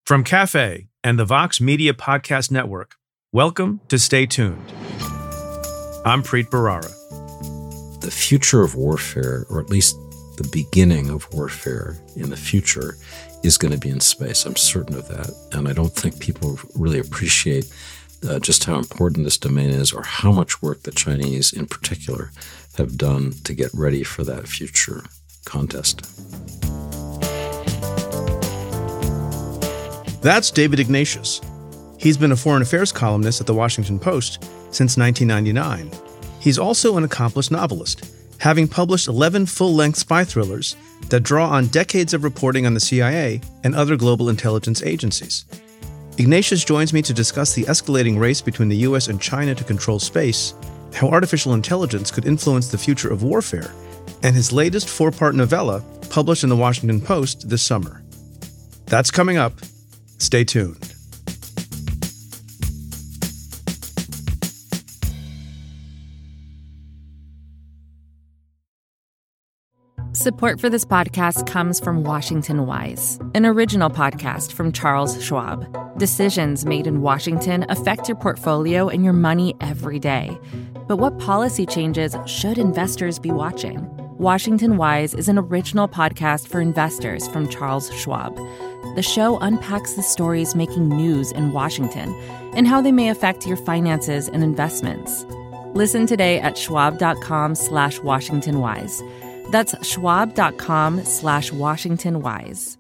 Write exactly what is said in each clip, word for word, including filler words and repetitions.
From Cafe and the Vox Media Podcast Network, welcome to Stay Tuned. I'm Preet Bharara. The future of warfare, or at least the beginning of warfare in the future, is going to be in space. I'm certain of that. And I don't think people really appreciate uh, just how important this domain is, or how much work the Chinese in particular have done to get ready for that future contest. That's David Ignatius. He's been a foreign affairs columnist at The Washington Post since nineteen ninety-nine. He's also an accomplished novelist, having published eleven full-length spy thrillers that draw on decades of reporting on the C I A and other global intelligence agencies. Ignatius joins me to discuss the escalating race between the U S and China to control space, how artificial intelligence could influence the future of warfare, and his latest four-part novella published in The Washington Post this summer. That's coming up. Stay tuned. Support for this podcast comes from Washington Wise, an original podcast from Charles Schwab. Decisions made in Washington affect your portfolio and your money every day. But what policy changes should investors be watching? Washington Wise is an original podcast for investors from Charles Schwab. The show unpacks the stories making news in Washington and how they may affect your finances and investments. Listen today at schwab.com slash Washington Wise. That's schwab.com slash Washington Wise.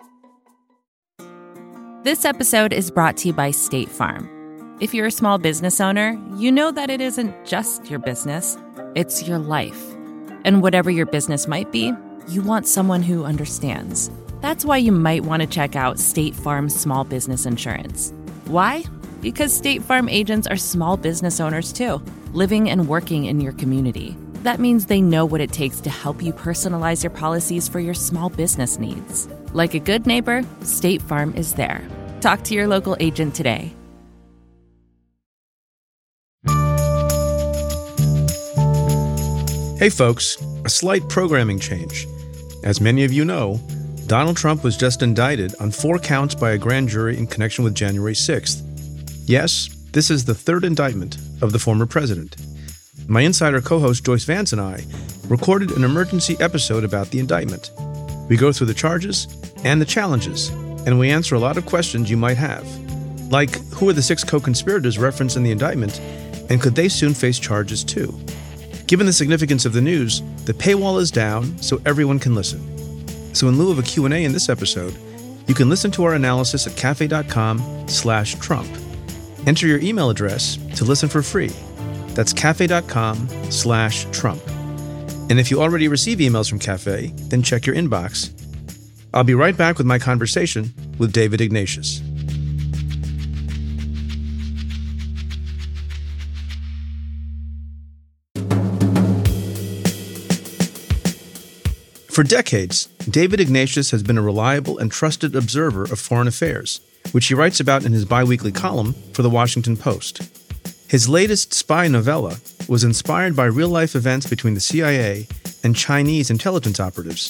This episode is brought to you by State Farm. If you're a small business owner, you know that it isn't just your business, it's your life. And whatever your business might be, you want someone who understands. That's why you might want to check out State Farm Small Business Insurance. Why? Because State Farm agents are small business owners too, living and working in your community. That means they know what it takes to help you personalize your policies for your small business needs. Like a good neighbor, State Farm is there. Talk to your local agent today. Hey folks, a slight programming change. As many of you know, Donald Trump was just indicted on four counts by a grand jury in connection with January sixth. Yes, this is the third indictment of the former president. My insider co-host Joyce Vance and I recorded an emergency episode about the indictment. We go through the charges and the challenges, and we answer a lot of questions you might have. Like, who are the six co-conspirators referenced in the indictment, and could they soon face charges too? Given the significance of the news, the paywall is down so everyone can listen. So in lieu of a Q and A in this episode, you can listen to our analysis at cafe.com slash Trump. Enter your email address to listen for free. That's cafe.com slash Trump. And if you already receive emails from Cafe, then check your inbox. I'll be right back with my conversation with David Ignatius. For decades, David Ignatius has been a reliable and trusted observer of foreign affairs, which he writes about in his biweekly column for The Washington Post. His latest spy novella was inspired by real-life events between the C I A and Chinese intelligence operatives.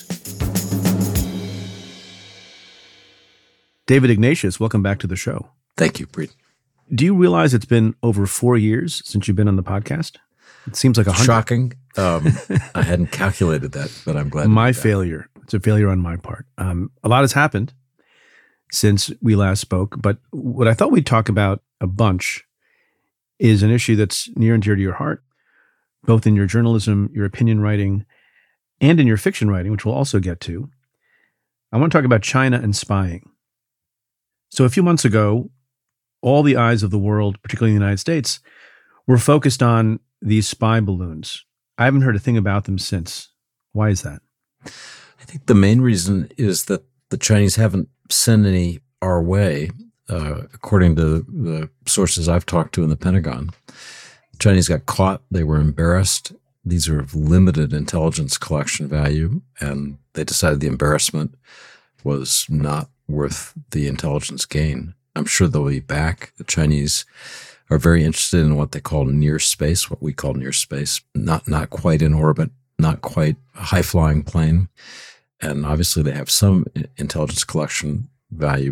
David Ignatius, welcome back to the show. Thank you, Preet. Do you realize it's been over four years since you've been on the podcast? It seems like a hundred. Shocking. Um, I hadn't calculated that, but I'm glad. My failure. It's a failure on my part. Um, a lot has happened since we last spoke, but what I thought we'd talk about a bunch is an issue that's near and dear to your heart, both in your journalism, your opinion writing, and in your fiction writing, which we'll also get to. I want to talk about China and spying. So a few months ago, all the eyes of the world, particularly in the United States, were focused on these spy balloons. I haven't heard a thing about them since. Why is that? I think the main reason is that the Chinese haven't sent any our way, uh, according to the sources I've talked to in the Pentagon. The Chinese got caught. They were embarrassed. These are of limited intelligence collection value, and they decided the embarrassment was not worth the intelligence gain. I'm sure they'll be back. The Chinese are very interested in what they call near space, what we call near space, not not quite in orbit, not quite a high-flying plane. And obviously they have some intelligence collection value, but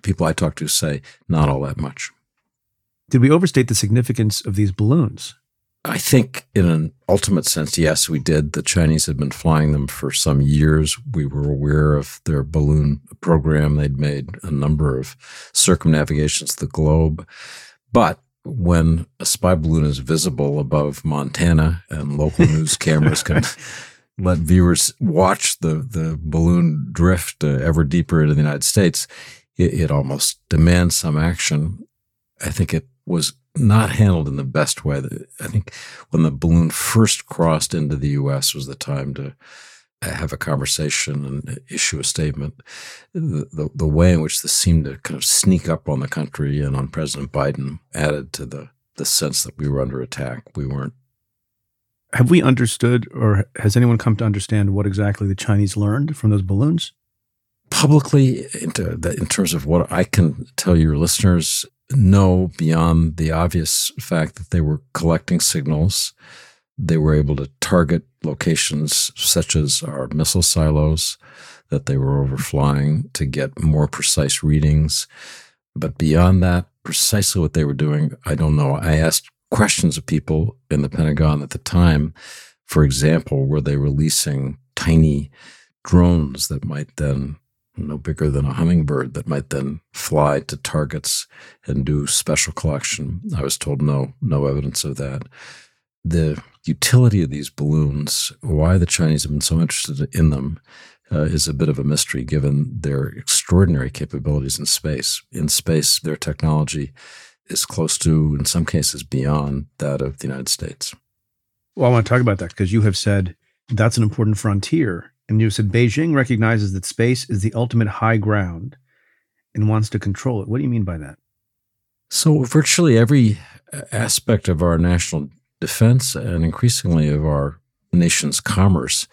people I talk to say not all that much. Did we overstate the significance of these balloons? I think in an ultimate sense, yes, we did. The Chinese had been flying them for some years. We were aware of their balloon program. They'd made a number of circumnavigations of the globe. But when a spy balloon is visible above Montana and local news cameras can let viewers watch the, the balloon drift uh, ever deeper into the United States, it, it almost demands some action. I think it was not handled in the best way. I think when the balloon first crossed into the U S was the time to have a conversation and issue a statement. The, the, the way in which this seemed to kind of sneak up on the country and on President Biden added to the, the sense that we were under attack. We weren't. Have we understood, or has anyone come to understand what exactly the Chinese learned from those balloons? Publicly, in terms of what I can tell your listeners, no, beyond the obvious fact that they were collecting signals. They were able to target locations such as our missile silos that they were overflying to get more precise readings. But beyond that, precisely what they were doing, I don't know. I asked questions of people in the Pentagon at the time. For example, were they releasing tiny drones that might then, no bigger than a hummingbird, that might then fly to targets and do special collection? I was told no, no evidence of that. The utility of these balloons, why the Chinese have been so interested in them, uh, is a bit of a mystery given their extraordinary capabilities in space. In space, their technology is close to, in some cases, beyond that of the United States. Well, I want to talk about that because you have said that's an important frontier. And you said Beijing recognizes that space is the ultimate high ground and wants to control it. What do you mean by that? So virtually every aspect of our national defense and increasingly of our nation's commerce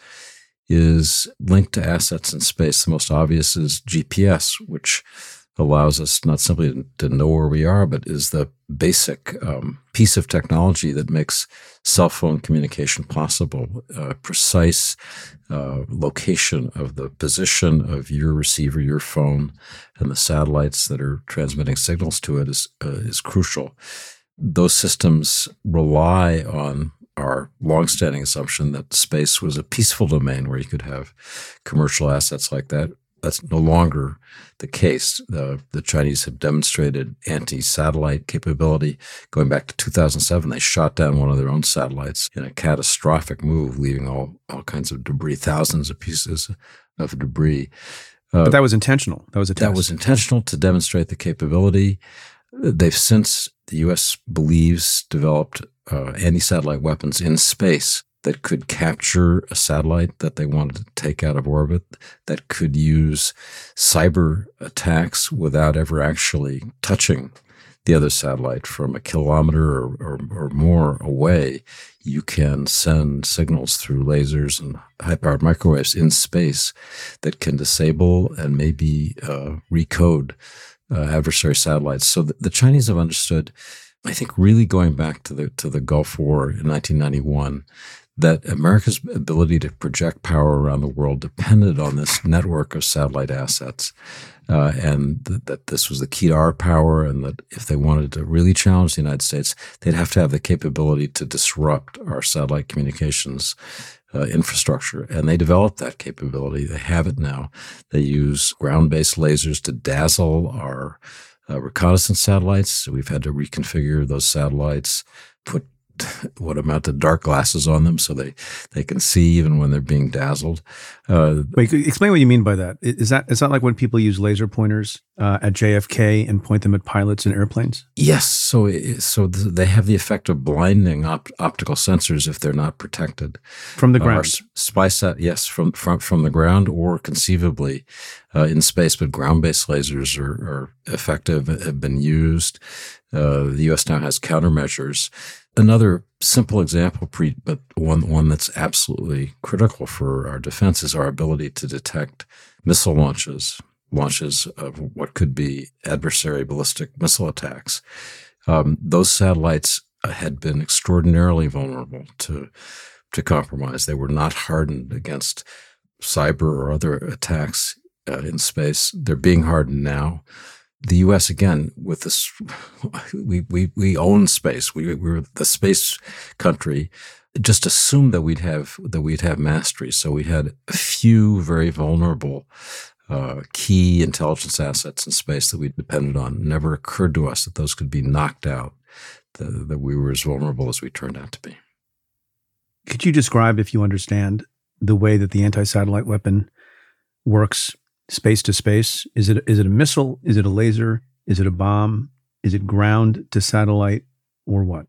is linked to assets in space. The most obvious is G P S, which allows us not simply to know where we are, but is the basic um, piece of technology that makes cell phone communication possible. Uh, precise uh, location of the position of your receiver, your phone, and the satellites that are transmitting signals to it is uh, is crucial. Those systems rely on our longstanding assumption that space was a peaceful domain where you could have commercial assets like that. That's no longer the case. The, the Chinese have demonstrated anti-satellite capability. Going back to two thousand seven, they shot down one of their own satellites in a catastrophic move, leaving all, all kinds of debris, thousands of pieces of debris. Uh, but that was intentional. That was a test. That was intentional to demonstrate the capability. They've since, the U S believes, developed uh, anti-satellite weapons in space that could capture a satellite that they wanted to take out of orbit, that could use cyber attacks without ever actually touching the other satellite. From a kilometer or, or, or more away, you can send signals through lasers and high-powered microwaves in space that can disable and maybe uh, recode uh, adversary satellites. So the, the Chinese have understood, I think, really going back to the to the Gulf War in nineteen ninety-one, that America's ability to project power around the world depended on this network of satellite assets, uh, and th- that this was the key to our power, and that if they wanted to really challenge the United States, they'd have to have the capability to disrupt our satellite communications uh, infrastructure. And they developed that capability. They have it now. They use ground-based lasers to dazzle our uh, reconnaissance satellites. So we've had to reconfigure those satellites, put what amount to dark glasses on them so they, they can see even when they're being dazzled. Uh, Wait, explain what you mean by that. Is that is that like when people use laser pointers uh, at J F K and point them at pilots and airplanes? Yes. So so they have the effect of blinding op- optical sensors if they're not protected. From the ground? Uh, spy sat, yes, from, from, from the ground or conceivably uh, in space, but ground-based lasers are, are effective, have been used. Uh, the U S now has countermeasures. Another simple example, pre, but one one that's absolutely critical for our defense, is our ability to detect missile launches, launches of what could be adversary ballistic missile attacks. Um, those satellites had been extraordinarily vulnerable to to compromise. They were not hardened against cyber or other attacks uh, in space. They're being hardened now. the U S, again, with this, we, we, we own space. We, we're the space country. Just assumed that we'd have, that we'd have mastery. So we had a few very vulnerable, uh, key intelligence assets in space that we depended on. It never occurred to us that those could be knocked out, the, that we were as vulnerable as we turned out to be. Could you describe, if you understand, the way that the anti-satellite weapon works space to space? Is it is it a missile? Is it a laser? Is it a bomb? Is it ground to satellite, or what?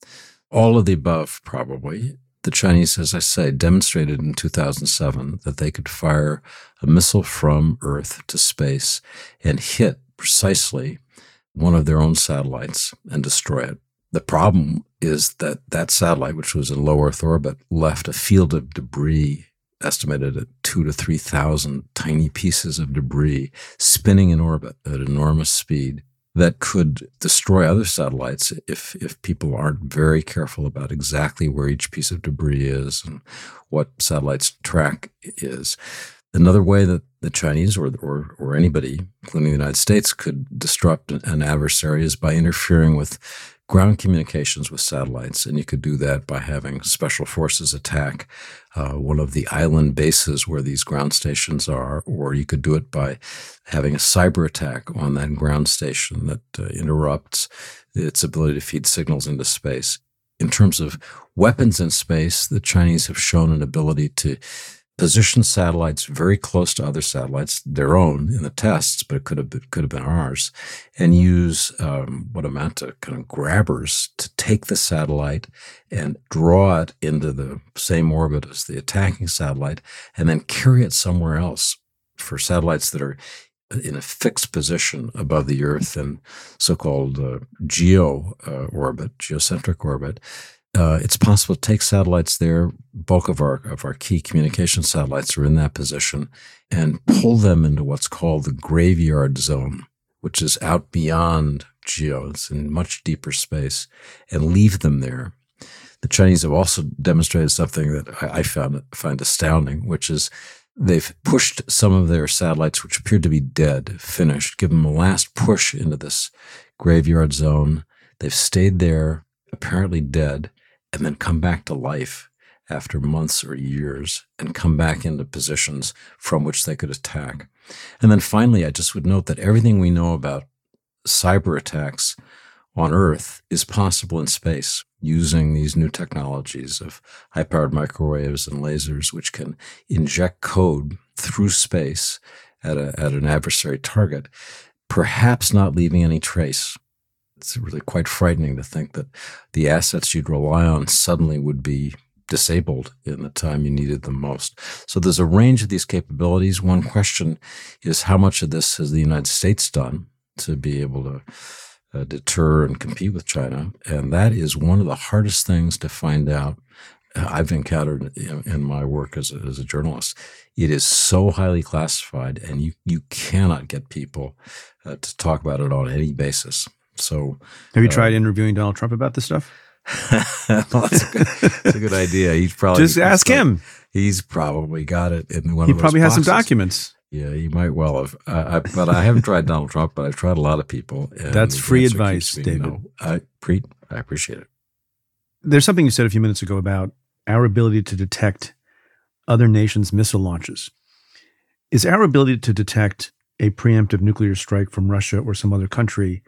All of the above, probably. The Chinese, as I say, demonstrated in two thousand seven that they could fire a missile from Earth to space and hit precisely one of their own satellites and destroy it. The problem is that that satellite, which was in low Earth orbit, left a field of debris estimated at two to three thousand tiny pieces of debris spinning in orbit at enormous speed that could destroy other satellites if if people aren't very careful about exactly where each piece of debris is and what satellites track is. Another way that the Chinese or or or anybody, including the United States, could disrupt an adversary is by interfering with ground communications with satellites, and you could do that by having special forces attack uh, one of the island bases where these ground stations are, or you could do it by having a cyber attack on that ground station that uh, interrupts its ability to feed signals into space. In terms of weapons in space, the Chinese have shown an ability to position satellites very close to other satellites, their own in the tests, but it could have been, could have been ours, and use um, what amount to kind of grabbers to take the satellite and draw it into the same orbit as the attacking satellite, and then carry it somewhere else for satellites that are in a fixed position above the Earth in so-called uh, geo uh, orbit, geocentric orbit. Uh, it's possible to take satellites there. Bulk of our of our key communication satellites are in that position, and pull them into what's called the graveyard zone, which is out beyond geo. It's in much deeper space, and leave them there. The Chinese have also demonstrated something that I, I found find astounding, which is they've pushed some of their satellites, which appeared to be dead, finished, give them a last push into this graveyard zone. They've stayed there, apparently dead, and then come back to life after months or years and come back into positions from which they could attack. And then finally, I just would note that everything we know about cyber attacks on Earth is possible in space using these new technologies of high-powered microwaves and lasers, which can inject code through space at, a, at an adversary target, perhaps not leaving any trace. It's really quite frightening to think that the assets you'd rely on suddenly would be disabled in the time you needed them most. So there's a range of these capabilities. One question is how much of this has the United States done to be able to uh, deter and compete with China? And that is one of the hardest things to find out. Uh, I've encountered in, in my work as a, as a journalist. It is so highly classified, and you, you cannot get people uh, to talk about it on any basis. So, have you uh, tried interviewing Donald Trump about this stuff? well, that's, a good, that's a good idea. He's probably just ask he's, him. He's probably got it in one he of those probably boxes. has some documents. Yeah, he might well have. Uh, I, but I haven't tried Donald Trump, but I've tried a lot of people. And that's the free answer advice, keeps being David. No. I, pre- I appreciate it. There's something you said a few minutes ago about our ability to detect other nations' missile launches. Is our ability to detect a preemptive nuclear strike from Russia or some other country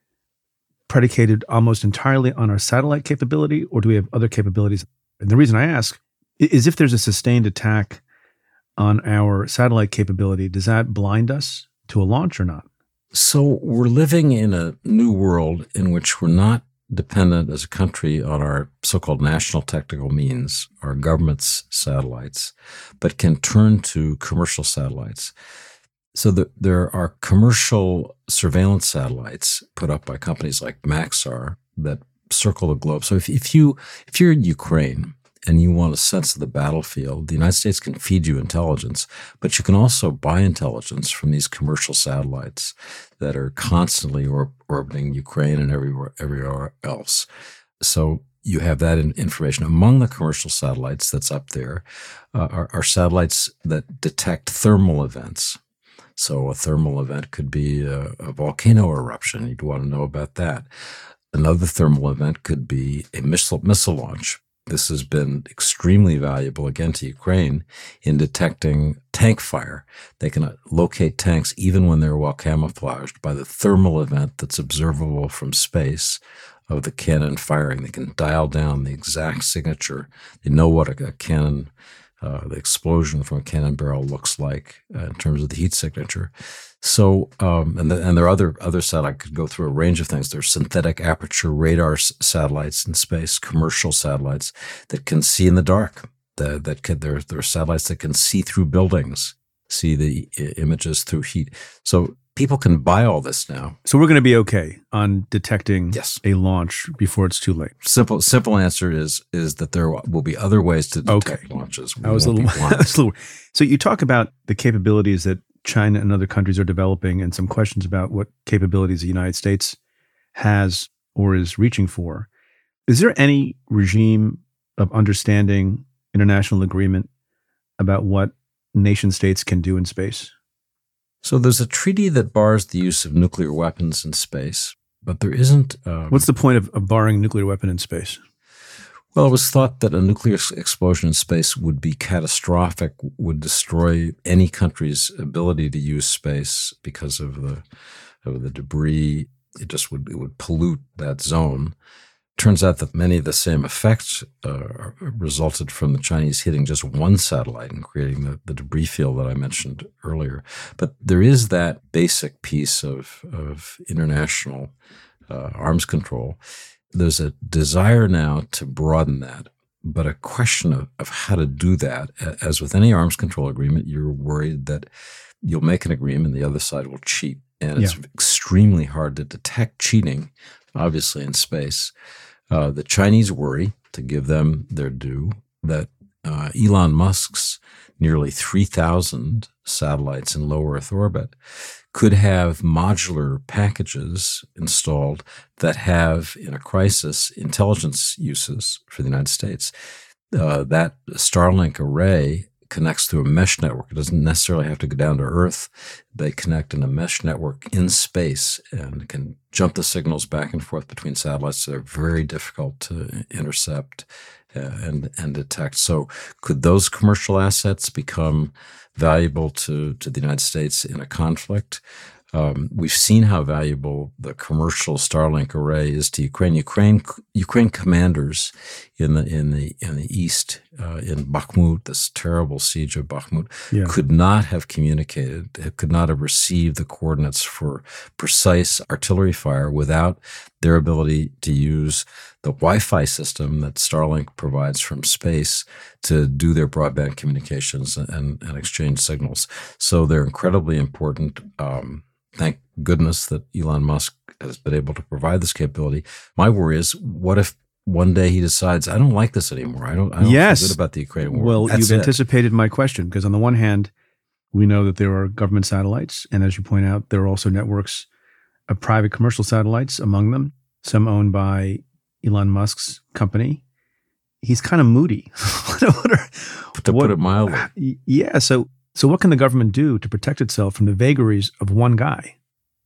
predicated almost entirely on our satellite capability, or do we have other capabilities? And the reason I ask is if there's a sustained attack on our satellite capability, does that blind us to a launch or not? So we're living in a new world in which we're not dependent as a country on our so-called national technical means, our government's satellites, but can turn to commercial satellites. So the, there are commercial surveillance satellites put up by companies like Maxar that circle the globe. So if, if you if you're in Ukraine and you want a sense of the battlefield, the United States can feed you intelligence, but you can also buy intelligence from these commercial satellites that are constantly or, orbiting Ukraine and everywhere everywhere else. So you have that in, information. Among the commercial satellites that's up there uh, are, are satellites that detect thermal events. So a thermal event could be a, a volcano eruption. You'd want to know about that. Another thermal event could be a missile, missile launch. This has been extremely valuable, again, to Ukraine in detecting tank fire. They can locate tanks even when they're well camouflaged by the thermal event that's observable from space of the cannon firing. They can dial down the exact signature. They know what a, a cannon, uh, the explosion from a cannon barrel looks like uh, in terms of the heat signature. So, um, and, the, and there are other, other satellites. I could go through a range of things. There's synthetic aperture radar s- satellites in space, commercial satellites that can see in the dark. The, that can, there, there are satellites that can see through buildings, see the I- images through heat. So people can buy all this now. So we're going to be okay on detecting Yes. a launch before it's too late. Simple, simple answer is is that there will be other ways to detect Okay. launches. We I was a won't little, be I blind. was a little. So you talk about the capabilities that China and other countries are developing, and some questions about what capabilities the United States has or is reaching for. Is there any regime of understanding, international agreement about what nation states can do in space? So there's a treaty that bars the use of nuclear weapons in space, but there isn't. Um, What's the point of, of barring a nuclear weapon in space? Well, it was thought that a nuclear s- explosion in space would be catastrophic, would destroy any country's ability to use space because of the of the debris. It just would it would pollute that zone. Turns out that many of the same effects uh, resulted from the Chinese hitting just one satellite and creating the, the debris field that I mentioned earlier. But there is that basic piece of, of international uh, arms control. There's a desire now to broaden that, but a question of, of how to do that. As with any arms control agreement, you're worried that you'll make an agreement and the other side will cheat. And it's Yeah. extremely hard to detect cheating, obviously, in space. Uh, the Chinese worry, to give them their due, that uh, Elon Musk's nearly three thousand satellites in low Earth orbit could have modular packages installed that have, in a crisis, intelligence uses for the United States. Uh, that Starlink array connects through a mesh network. It doesn't necessarily have to go down to Earth. They connect in a mesh network in space and can jump the signals back and forth between satellites that are very difficult to intercept uh, and and detect. So could those commercial assets become valuable to, to the United States in a conflict? Um, we've seen how valuable the commercial Starlink array is to Ukraine. Ukraine, Ukraine commanders in the in the in the east, uh, in Bakhmut, this terrible siege of Bakhmut, Yeah. could not have communicated, could not have received the coordinates for precise artillery fire without their ability to use the Wi-Fi system that Starlink provides from space to do their broadband communications and, and exchange signals. So they're incredibly important. Um, Thank goodness that Elon Musk has been able to provide this capability. My worry is, what if one day he decides, I don't like this anymore. I don't, I don't Yes. feel good about the Ukraine war. Well, That's you've it. anticipated my question, because on the one hand, we know that there are government satellites, and as you point out, there are also networks of private commercial satellites among them, some owned by Elon Musk's company. He's kind of moody. What are- to what- put it mildly. Yeah. So, so what can the government do to protect itself from the vagaries of one guy?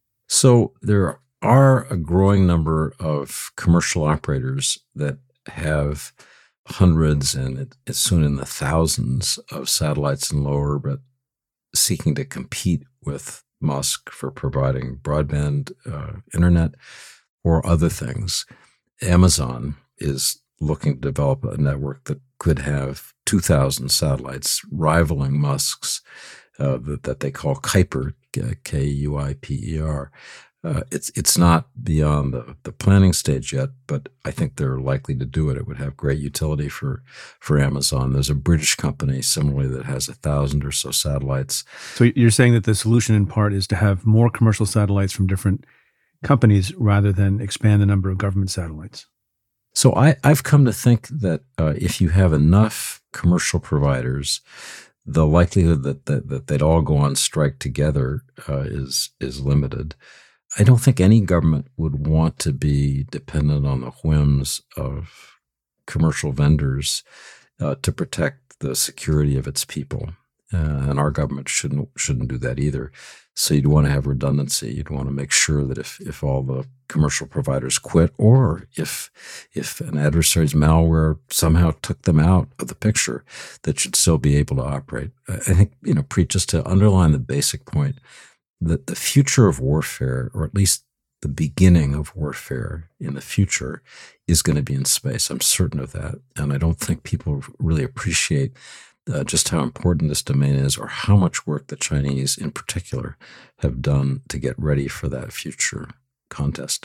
So there are a growing number of commercial operators that have hundreds and it- it's soon in the thousands of satellites in low orbit seeking to compete with Musk for providing broadband uh, internet or other things. Amazon is looking to develop a network that could have two thousand satellites rivaling Musk's uh, that, that they call Kuiper, K U I P E R. Uh, it's it's not beyond the, the planning stage yet, but I think they're likely to do it. It would have great utility for, for Amazon. There's a British company similarly that has a thousand or so satellites. So you're saying that the solution in part is to have more commercial satellites from different companies rather than expand the number of government satellites. So I, I've come to think that uh, if you have enough commercial providers, the likelihood that, that, that they'd all go on strike together uh, is is limited. I don't think any government would want to be dependent on the whims of commercial vendors uh, to protect the security of its people. uh, and our government shouldn't shouldn't do that either. So you'd want to have redundancy. You'd want to make sure that if if all the commercial providers quit, or if if an adversary's malware somehow took them out of the picture, that should still be able to operate. I think, you know, Preet, just to underline the basic point, that the future of warfare, or at least the beginning of warfare in the future, is going to be in space. I'm certain of that. And I don't think people really appreciate uh, just how important this domain is, or how much work the Chinese in particular have done to get ready for that future contest.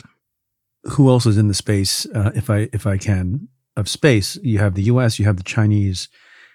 Who else is in the space, uh, if I if I can, of space? You have the U S, you have the Chinese.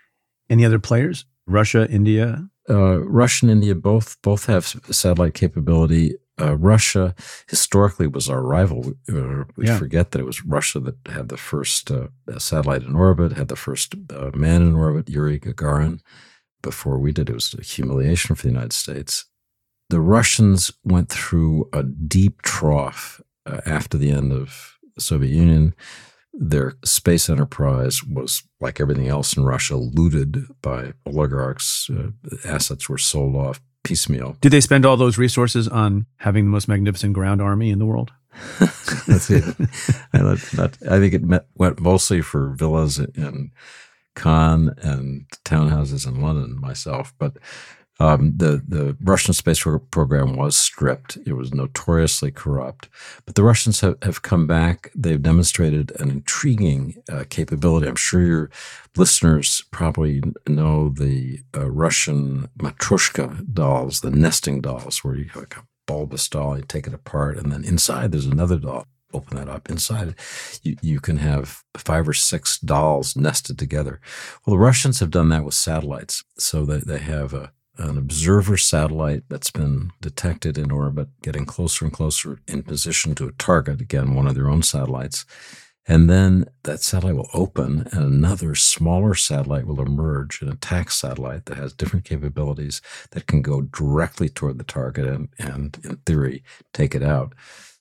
Any other players? Russia, India? Uh, Russia and India both both have satellite capability. Uh, Russia historically was our rival. Uh, we Yeah. forget that it was Russia that had the first uh, satellite in orbit, had the first uh, man in orbit, Yuri Gagarin. Before we did, it was a humiliation for the United States. The Russians went through a deep trough uh, after the end of the Soviet Union. Their space enterprise was, like everything else in Russia, looted by oligarchs. Uh, assets were sold off piecemeal. Did they spend all those resources on having the most magnificent ground army in the world? That's it. I, not, I think it met, went mostly for villas in Cannes and townhouses in London myself. But um, the, the Russian space program was stripped. It was notoriously corrupt. But the Russians have, have come back. They've demonstrated an intriguing uh, capability. I'm sure your listeners probably know the uh, Russian Matryoshka dolls, the nesting dolls, where you have like a bulbous doll, you take it apart, and then inside there's another doll. Open that up. Inside, you, you can have five or six dolls nested together. Well, the Russians have done that with satellites. So that they have a an observer satellite that's been detected in orbit, getting closer and closer in position to a target, again, one of their own satellites. And then that satellite will open and another smaller satellite will emerge, an attack satellite that has different capabilities that can go directly toward the target and, and in theory, take it out.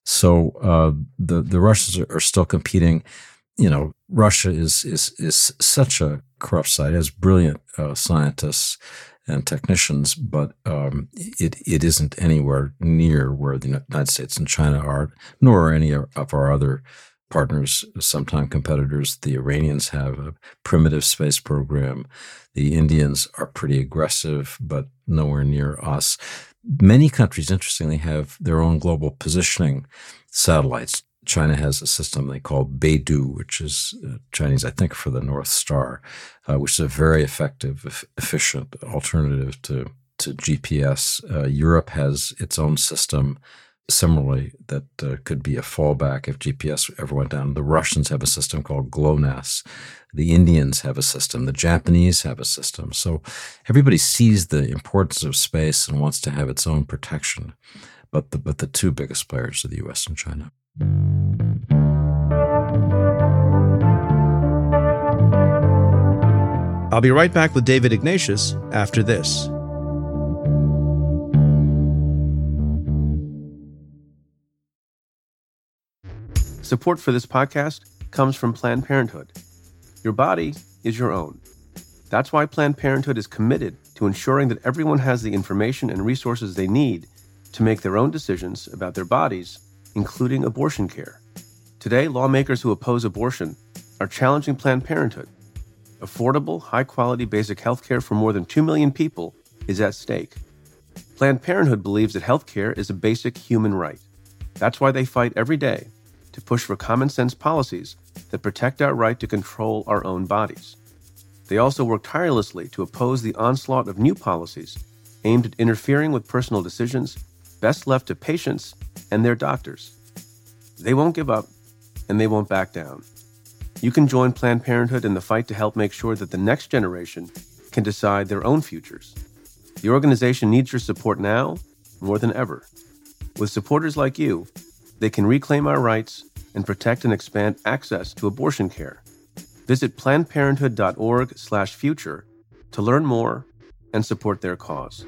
So uh, the, the Russians are, are still competing. You know, Russia is, is, is such a corrupt site. It has brilliant uh, scientists and technicians, but um, it it isn't anywhere near where the United States and China are, nor are any of our other partners, sometime competitors. The Iranians have a primitive space program. The Indians are pretty aggressive, but nowhere near us. Many countries, interestingly, have their own global positioning satellites. China has a system they call Beidou, which is uh, Chinese, I think, for the North Star, uh, which is a very effective, e- efficient alternative to, to G P S. Uh, Europe has its own system, similarly, that uh, could be a fallback if G P S ever went down. The Russians have a system called GLONASS. The Indians have a system. The Japanese have a system. So everybody sees the importance of space and wants to have its own protection. But the, but the two biggest players are the U S and China. I'll be right back with David Ignatius after this. Support for this podcast comes from Planned Parenthood. Your body is your own. That's why Planned Parenthood is committed to ensuring that everyone has the information and resources they need to make their own decisions about their bodies, including abortion care. Today, lawmakers who oppose abortion are challenging Planned Parenthood. Affordable, high-quality basic health care for more than two million people is at stake. Planned Parenthood believes that health care is a basic human right. That's why they fight every day to push for common-sense policies that protect our right to control our own bodies. They also work tirelessly to oppose the onslaught of new policies aimed at interfering with personal decisions best left to patients and their doctors. They won't give up, and they won't back down. You can join Planned Parenthood in the fight to help make sure that the next generation can decide their own futures. The organization needs your support now more than ever. With supporters like you, they can reclaim our rights and protect and expand access to abortion care. Visit plannedparenthood.org slash future to learn more and support their cause.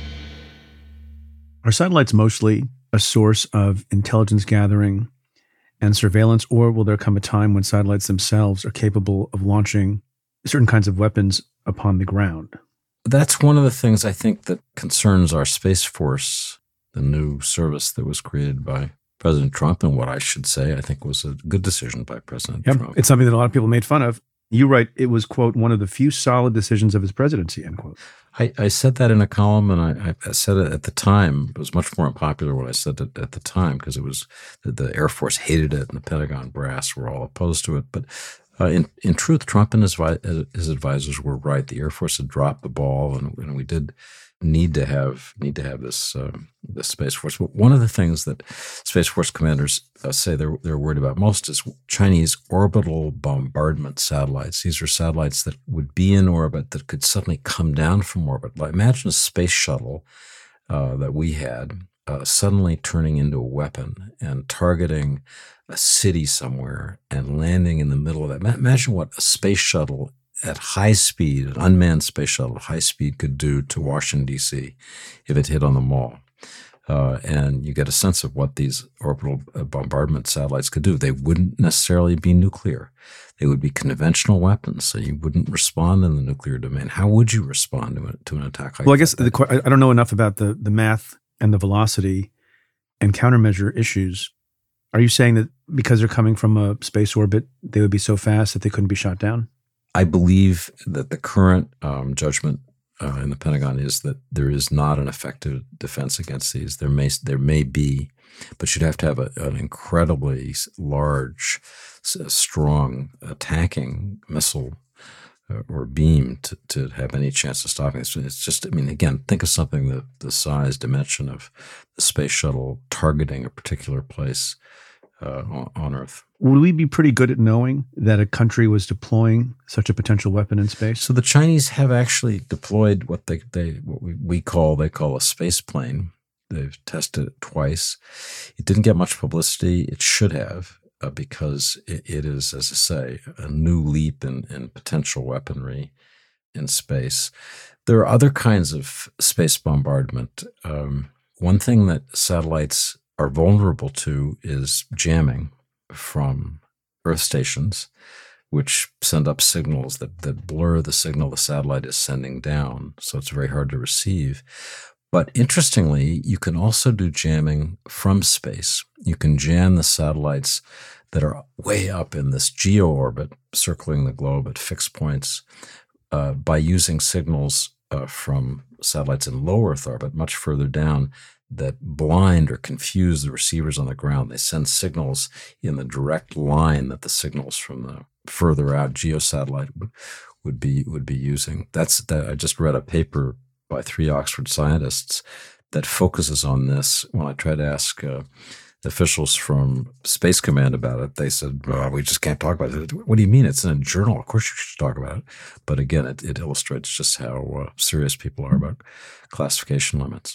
Are satellites mostly a source of intelligence gathering and surveillance, or will there come a time when satellites themselves are capable of launching certain kinds of weapons upon the ground? That's one of the things I think that concerns our Space Force, the new service that was created by President Trump, and what I should say I think was a good decision by President yep. Trump. It's something that a lot of people made fun of. You write it was, quote, one of the few solid decisions of his presidency, end quote. I, I said that in a column, and I, I said it at the time. It was much more unpopular when I said it at the time because it was the, the Air Force hated it, and the Pentagon brass were all opposed to it. But uh, in in truth, Trump and his his advisors were right. The Air Force had dropped the ball, and, and we did need to have need to have this uh, this Space Force. But one of the things that Space Force commanders uh, say they're they're worried about most is Chinese orbital bombardment satellites. These are satellites that would be in orbit that could suddenly come down from orbit. Like, imagine a space shuttle uh, that we had uh, suddenly turning into a weapon and targeting a city somewhere and landing in the middle of that. Imagine what a space shuttle at high speed, an unmanned space shuttle at high speed could do to Washington, D C if it hit on the mall. Uh, and you get a sense of what these orbital bombardment satellites could do. They wouldn't necessarily be nuclear. They would be conventional weapons, so you wouldn't respond in the nuclear domain. How would you respond to, it, to an attack like that? Well, I guess the, I don't know enough about the, the math and the velocity and countermeasure issues. Are you saying that because they're coming from a space orbit, they would be so fast that they couldn't be shot down? I believe that the current um, judgment uh, in the Pentagon is that there is not an effective defense against these. There may there may be, but you'd have to have a, an incredibly large, strong attacking missile uh, or beam to, to have any chance of stopping this. It's just, I mean, again, think of something the, the size, dimension of the space shuttle targeting a particular place uh, on, on Earth. Would we be pretty good at knowing that a country was deploying such a potential weapon in space? So the Chinese have actually deployed what they, they what we, we call they call a space plane. They've tested it twice. It didn't get much publicity. It should have uh, because it, it is, as I say, a new leap in, in potential weaponry in space. There are other kinds of space bombardment. Um, one thing that satellites are vulnerable to is jamming from Earth stations, which send up signals that, that blur the signal the satellite is sending down, so it's very hard to receive. But interestingly, you can also do jamming from space. You can jam the satellites that are way up in this geo orbit, circling the globe at fixed points, uh, by using signals uh, from satellites in low Earth orbit, much further down, that blind or confuse the receivers on the ground. They send signals in the direct line that the signals from the further out geosatellite would, would be would be using. That's that. I just read a paper by three Oxford scientists that focuses on this. When I tried to ask uh, officials from Space Command about it, they said, well, we just can't talk about it. What do you mean? It's in a journal. Of course you should talk about it. But again, it, it illustrates just how uh, serious people are about classification limits.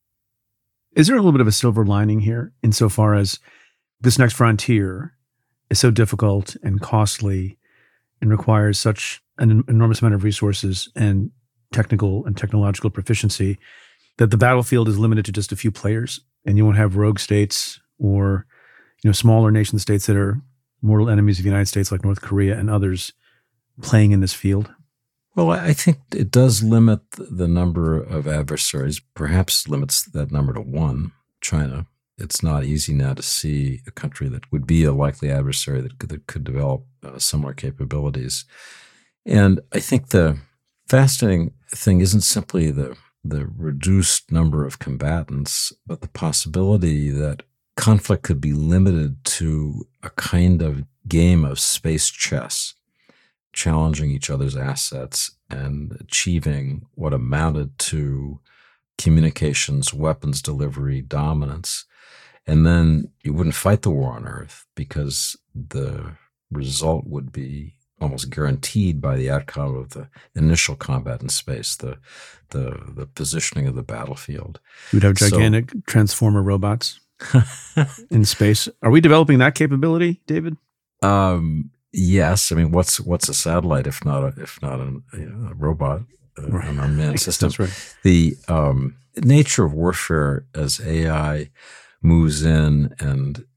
Is there a little bit of a silver lining here insofar as this next frontier is so difficult and costly and requires such an enormous amount of resources and technical and technological proficiency that the battlefield is limited to just a few players, and you won't have rogue states or, you know, smaller nation states that are mortal enemies of the United States like North Korea and others playing in this field? Well, I think it does limit the number of adversaries, perhaps limits that number to one, China. It's not easy now to see a country that would be a likely adversary that could, that could develop uh, similar capabilities. And I think the fascinating thing isn't simply the, the reduced number of combatants, but the possibility that conflict could be limited to a kind of game of space chess, challenging each other's assets and achieving what amounted to communications, weapons delivery, dominance. And then you wouldn't fight the war on Earth because the result would be almost guaranteed by the outcome of the initial combat in space, the the, the positioning of the battlefield. You would have gigantic so, transformer robots in space. Are we developing that capability, David? Um, Yes, I mean, what's what's a satellite if not a, if not a, you know, a robot, uh, right. an unmanned system? That's right. The um, nature of warfare as A I moves in and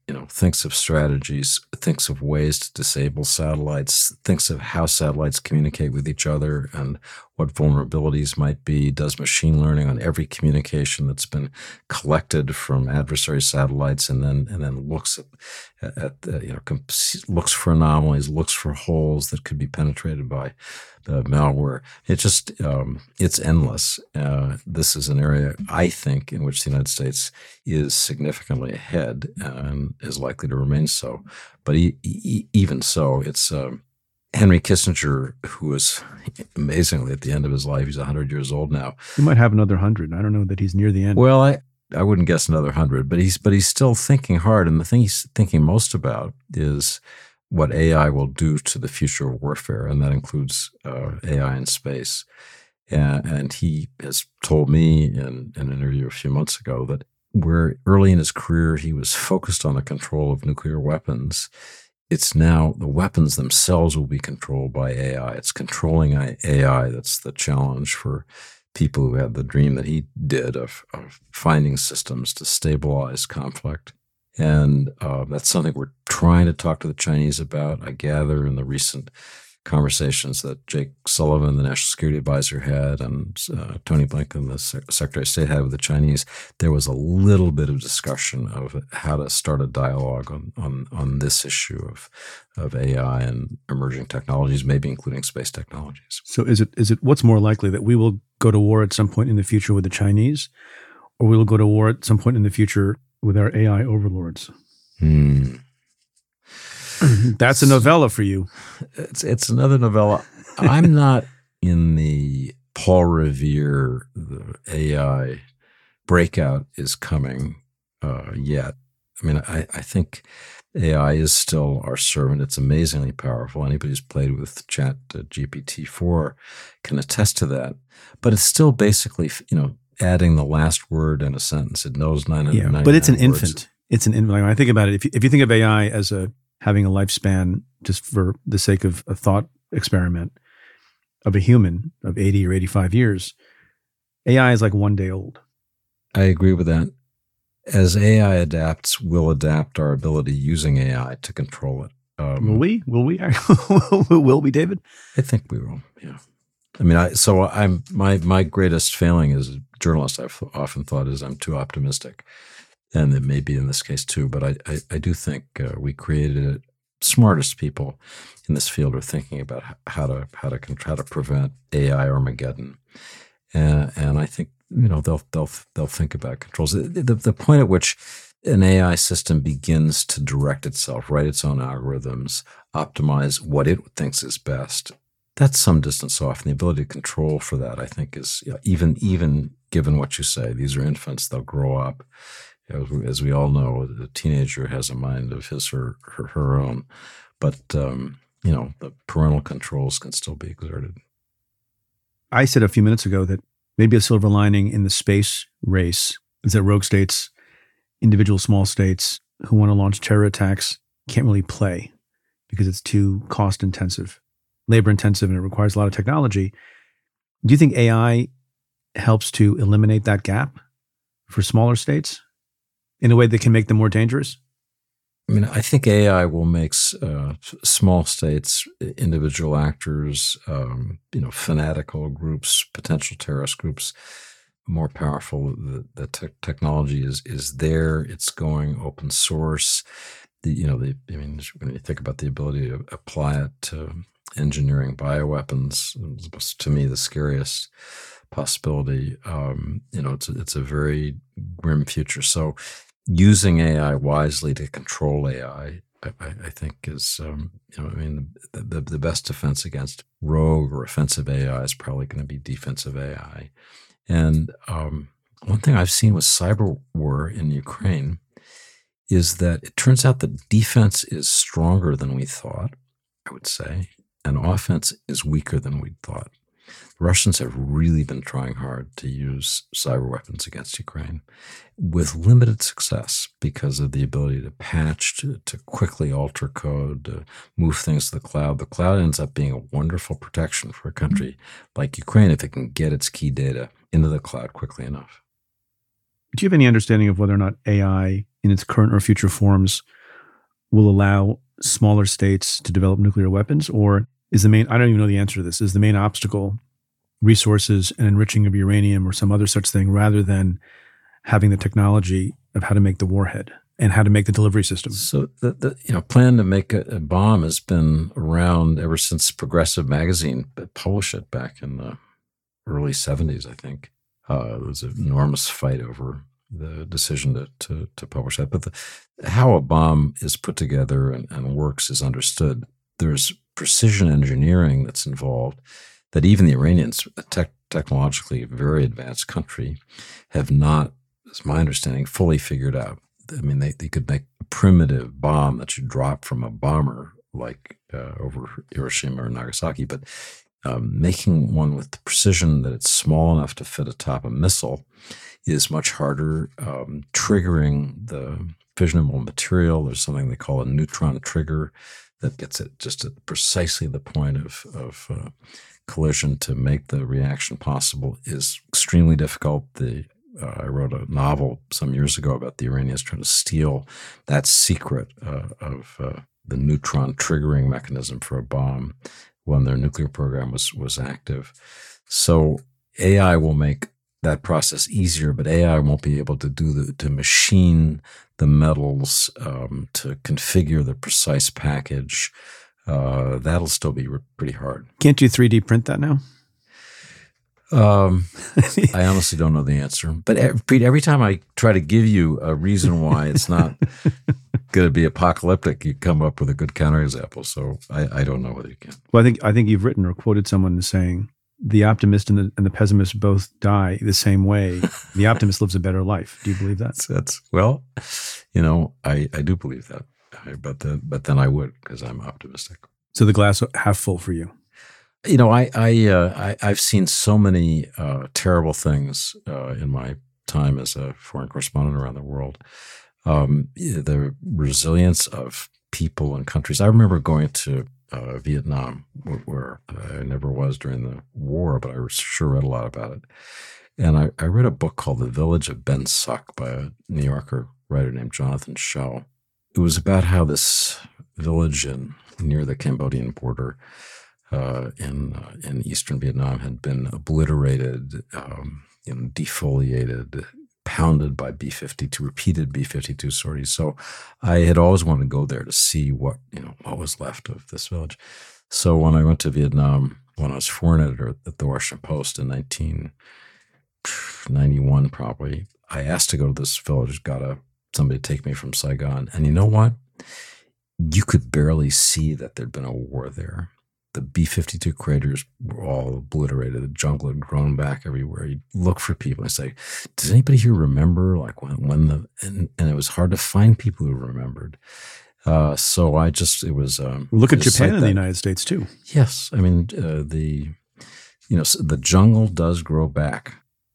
you know, thinks of strategies, thinks of ways to disable satellites, thinks of how satellites communicate with each other and what vulnerabilities might be, does machine learning on every communication that's been collected from adversary satellites, and then and then looks at, at the, you know, looks for anomalies, looks for holes that could be penetrated by the malware. It just, um, it's endless. Uh, this is an area, I think, in which the United States is significantly ahead and is likely to remain so. But e- e- even so, it's um, Henry Kissinger, who is amazingly at the end of his life, he's one hundred years old now. He might have another one hundred. I don't know that he's near the end. Well, I, I wouldn't guess another one hundred, but he's, but he's still thinking hard. And the thing he's thinking most about is what A I will do to the future of warfare, and that includes uh, A I in space. And, and he has told me in, in an interview a few months ago that where early in his career he was focused on the control of nuclear weapons, it's now the weapons themselves will be controlled by A I. It's controlling A I that's the challenge for people who had the dream that he did of, of finding systems to stabilize conflict. And uh, that's something we're trying to talk to the Chinese about. I gather in the recent conversations that Jake Sullivan, the National Security Advisor, had, and uh, Tony Blinken, the Sec- Secretary of State, had with the Chinese, there was a little bit of discussion of how to start a dialogue on on, on this issue of of A I and emerging technologies, maybe including space technologies. So is it is it what's more likely, that we will go to war at some point in the future with the Chinese, or we will go to war at some point in the future with our A I overlords? Hmm. That's a novella for you. It's it's another novella. I'm not in the Paul Revere, the A I breakout is coming uh, yet. I mean, I, I think A I is still our servant. It's amazingly powerful. Anybody who's played with Chat uh, G P T four can attest to that. But it's still basically, you know, adding the last word in a sentence. It knows nine hundred ninety-nine Yeah, but it's an words. infant. It's an infant. Like, when I think about it, if you, if you think of A I as a having a lifespan, just for the sake of a thought experiment, of a human of eighty or eighty-five years, A I is like one day old. I agree with that. As A I adapts, we'll adapt our ability using A I to control it. Um, Will we? Will we? Will we, David? I think we will. Yeah. I mean, I so I'm my my greatest failing as a journalist, I've often thought, is I'm too optimistic, and it may be in this case too. But I I, I do think uh, we created it. Smartest people in this field are thinking about how to how to how to prevent A I Armageddon, and and I think you know they'll they'll they'll think about controls. The, the, the point at which an A I system begins to direct itself, write its own algorithms, optimize what it thinks is best, that's some distance off. And the ability to control for that, I think, is you know, even even given what you say. These are infants; they'll grow up. As we, as we all know, a teenager has a mind of his or her, her own, but um, you know the parental controls can still be exerted. I said a few minutes ago that maybe a silver lining in the space race is that rogue states, individual small states who want to launch terror attacks, can't really play because it's too cost intensive, labor intensive, and it requires a lot of technology. Do you think A I helps to eliminate that gap for smaller states in a way that can make them more dangerous? I mean, I think A I will make uh, small states, individual actors, um, you know, fanatical groups, potential terrorist groups, more powerful. The, the te- technology is is there. It's going open source. The, you know, the, I mean, when you think about the ability to apply it to engineering bioweapons, it's, to me, the scariest possibility. Um, you know, it's a, it's a very grim future. So, using A I wisely to control A I, I, I think is, um, you know, I mean, the, the, the best defense against rogue or offensive A I is probably going to be defensive A I. And um, one thing I've seen with cyber war in Ukraine is that it turns out that defense is stronger than we thought, I would say, and offense is weaker than we thought. The Russians have really been trying hard to use cyber weapons against Ukraine with limited success because of the ability to patch, to, to quickly alter code, to move things to the cloud. The cloud ends up being a wonderful protection for a country like Ukraine if it can get its key data into the cloud quickly enough. Do you have any understanding of whether or not A I in its current or future forms will allow smaller states to develop nuclear weapons? Or is the main, I don't even know the answer to this, is the main obstacle resources and enriching of uranium or some other such thing rather than having the technology of how to make the warhead and how to make the delivery system? So the, the you know plan to make a, a bomb has been around ever since Progressive Magazine published it back in the early seventies, I think. Uh, there was an enormous fight over the decision to to, to publish that. But the, how a bomb is put together and, and works is understood. There's precision engineering that's involved that even the Iranians, a tech, technologically very advanced country, have not, as my understanding, fully figured out. I mean, they, they could make a primitive bomb that you drop from a bomber like uh, over Hiroshima or Nagasaki, but um, making one with the precision that it's small enough to fit atop a missile is much harder. Um, triggering the fissionable material, there's something they call a neutron trigger that gets it just at precisely the point of, of uh, collision to make the reaction possible, is extremely difficult. The Uh, I wrote a novel some years ago about the Iranians trying to steal that secret uh, of uh, the neutron triggering mechanism for a bomb when their nuclear program was was active. So A I will make that process easier, but A I won't be able to do the to machine the metals, um, to configure the precise package. Uh, that'll still be re- pretty hard. Can't you three D print that now? Um, I honestly don't know the answer. But Pete, every time I try to give you a reason why it's not going to be apocalyptic, you come up with a good counterexample. So I, I don't know whether you can. Well, I think I think you've written or quoted someone saying the optimist and the, and the pessimist both die the same way. The optimist lives a better life. Do you believe that? That's, that's well, you know, I, I do believe that. I, but then but then I would, because I'm optimistic. So the glass half full for you. You know, I, I, uh, I, I've seen so many uh, terrible things uh, in my time as a foreign correspondent around the world. Um, the resilience of people and countries. I remember going to uh, Vietnam, where, where I never was during the war, but I sure read a lot about it. And I, I read a book called The Village of Ben Suc by a New Yorker writer named Jonathan Shao. It was about how this village in near the Cambodian border Uh, in uh, in eastern Vietnam had been obliterated, um, you know, defoliated, pounded by B fifty-two, repeated B fifty-two sorties. So I had always wanted to go there to see what, you know, what was left of this village. So when I went to Vietnam, when I was foreign editor at the Washington Post in nineteen ninety-one, probably, I asked to go to this village, got a somebody to take me from Saigon. And you know what? You could barely see that there'd been a war there. The B fifty-two craters were all obliterated. The jungle had grown back everywhere. You'd look for people and say, does anybody here remember? Like when, when the, and, and it was hard to find people who remembered. Uh, so I just, it was. Um, look at Japan like and that. the United States too. Yes. I mean, uh, the, you know, the jungle does grow back.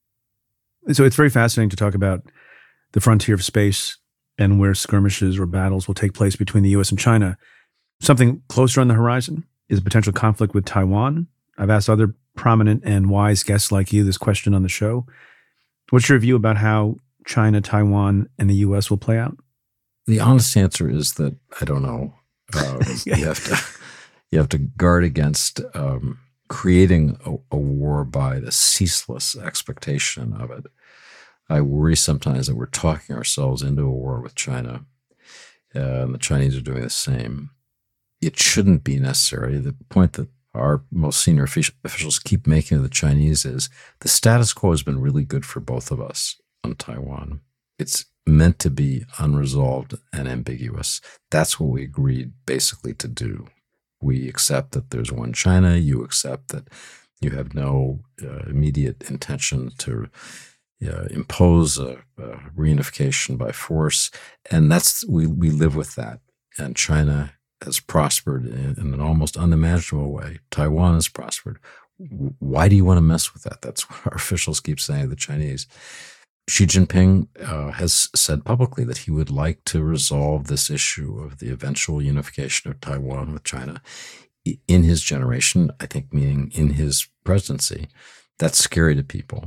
So it's very fascinating to talk about the frontier of space and where skirmishes or battles will take place between the U S and China. Something closer on the horizon is a potential conflict with Taiwan. I've asked other prominent and wise guests like you this question on the show. What's your view about how China, Taiwan, and the U S will play out? The honest answer is that I don't know. Um, you have to you have to guard against um, creating a, a war by the ceaseless expectation of it. I worry sometimes that we're talking ourselves into a war with China, uh, and the Chinese are doing the same. It shouldn't be necessary. The point that our most senior officials keep making to the Chinese is the status quo has been really good for both of us on Taiwan. It's meant to be unresolved and ambiguous. That's what we agreed basically to do. We accept that there's one China. You accept that you have no uh, immediate intention to uh, impose a, a reunification by force. And that's we, we live with that. And China has prospered in, in an almost unimaginable way. Taiwan has prospered. Why do you want to mess with that? That's what our officials keep saying, the Chinese. Xi Jinping uh, has said publicly that he would like to resolve this issue of the eventual unification of Taiwan with China in his generation, I think meaning in his presidency. That's scary to people.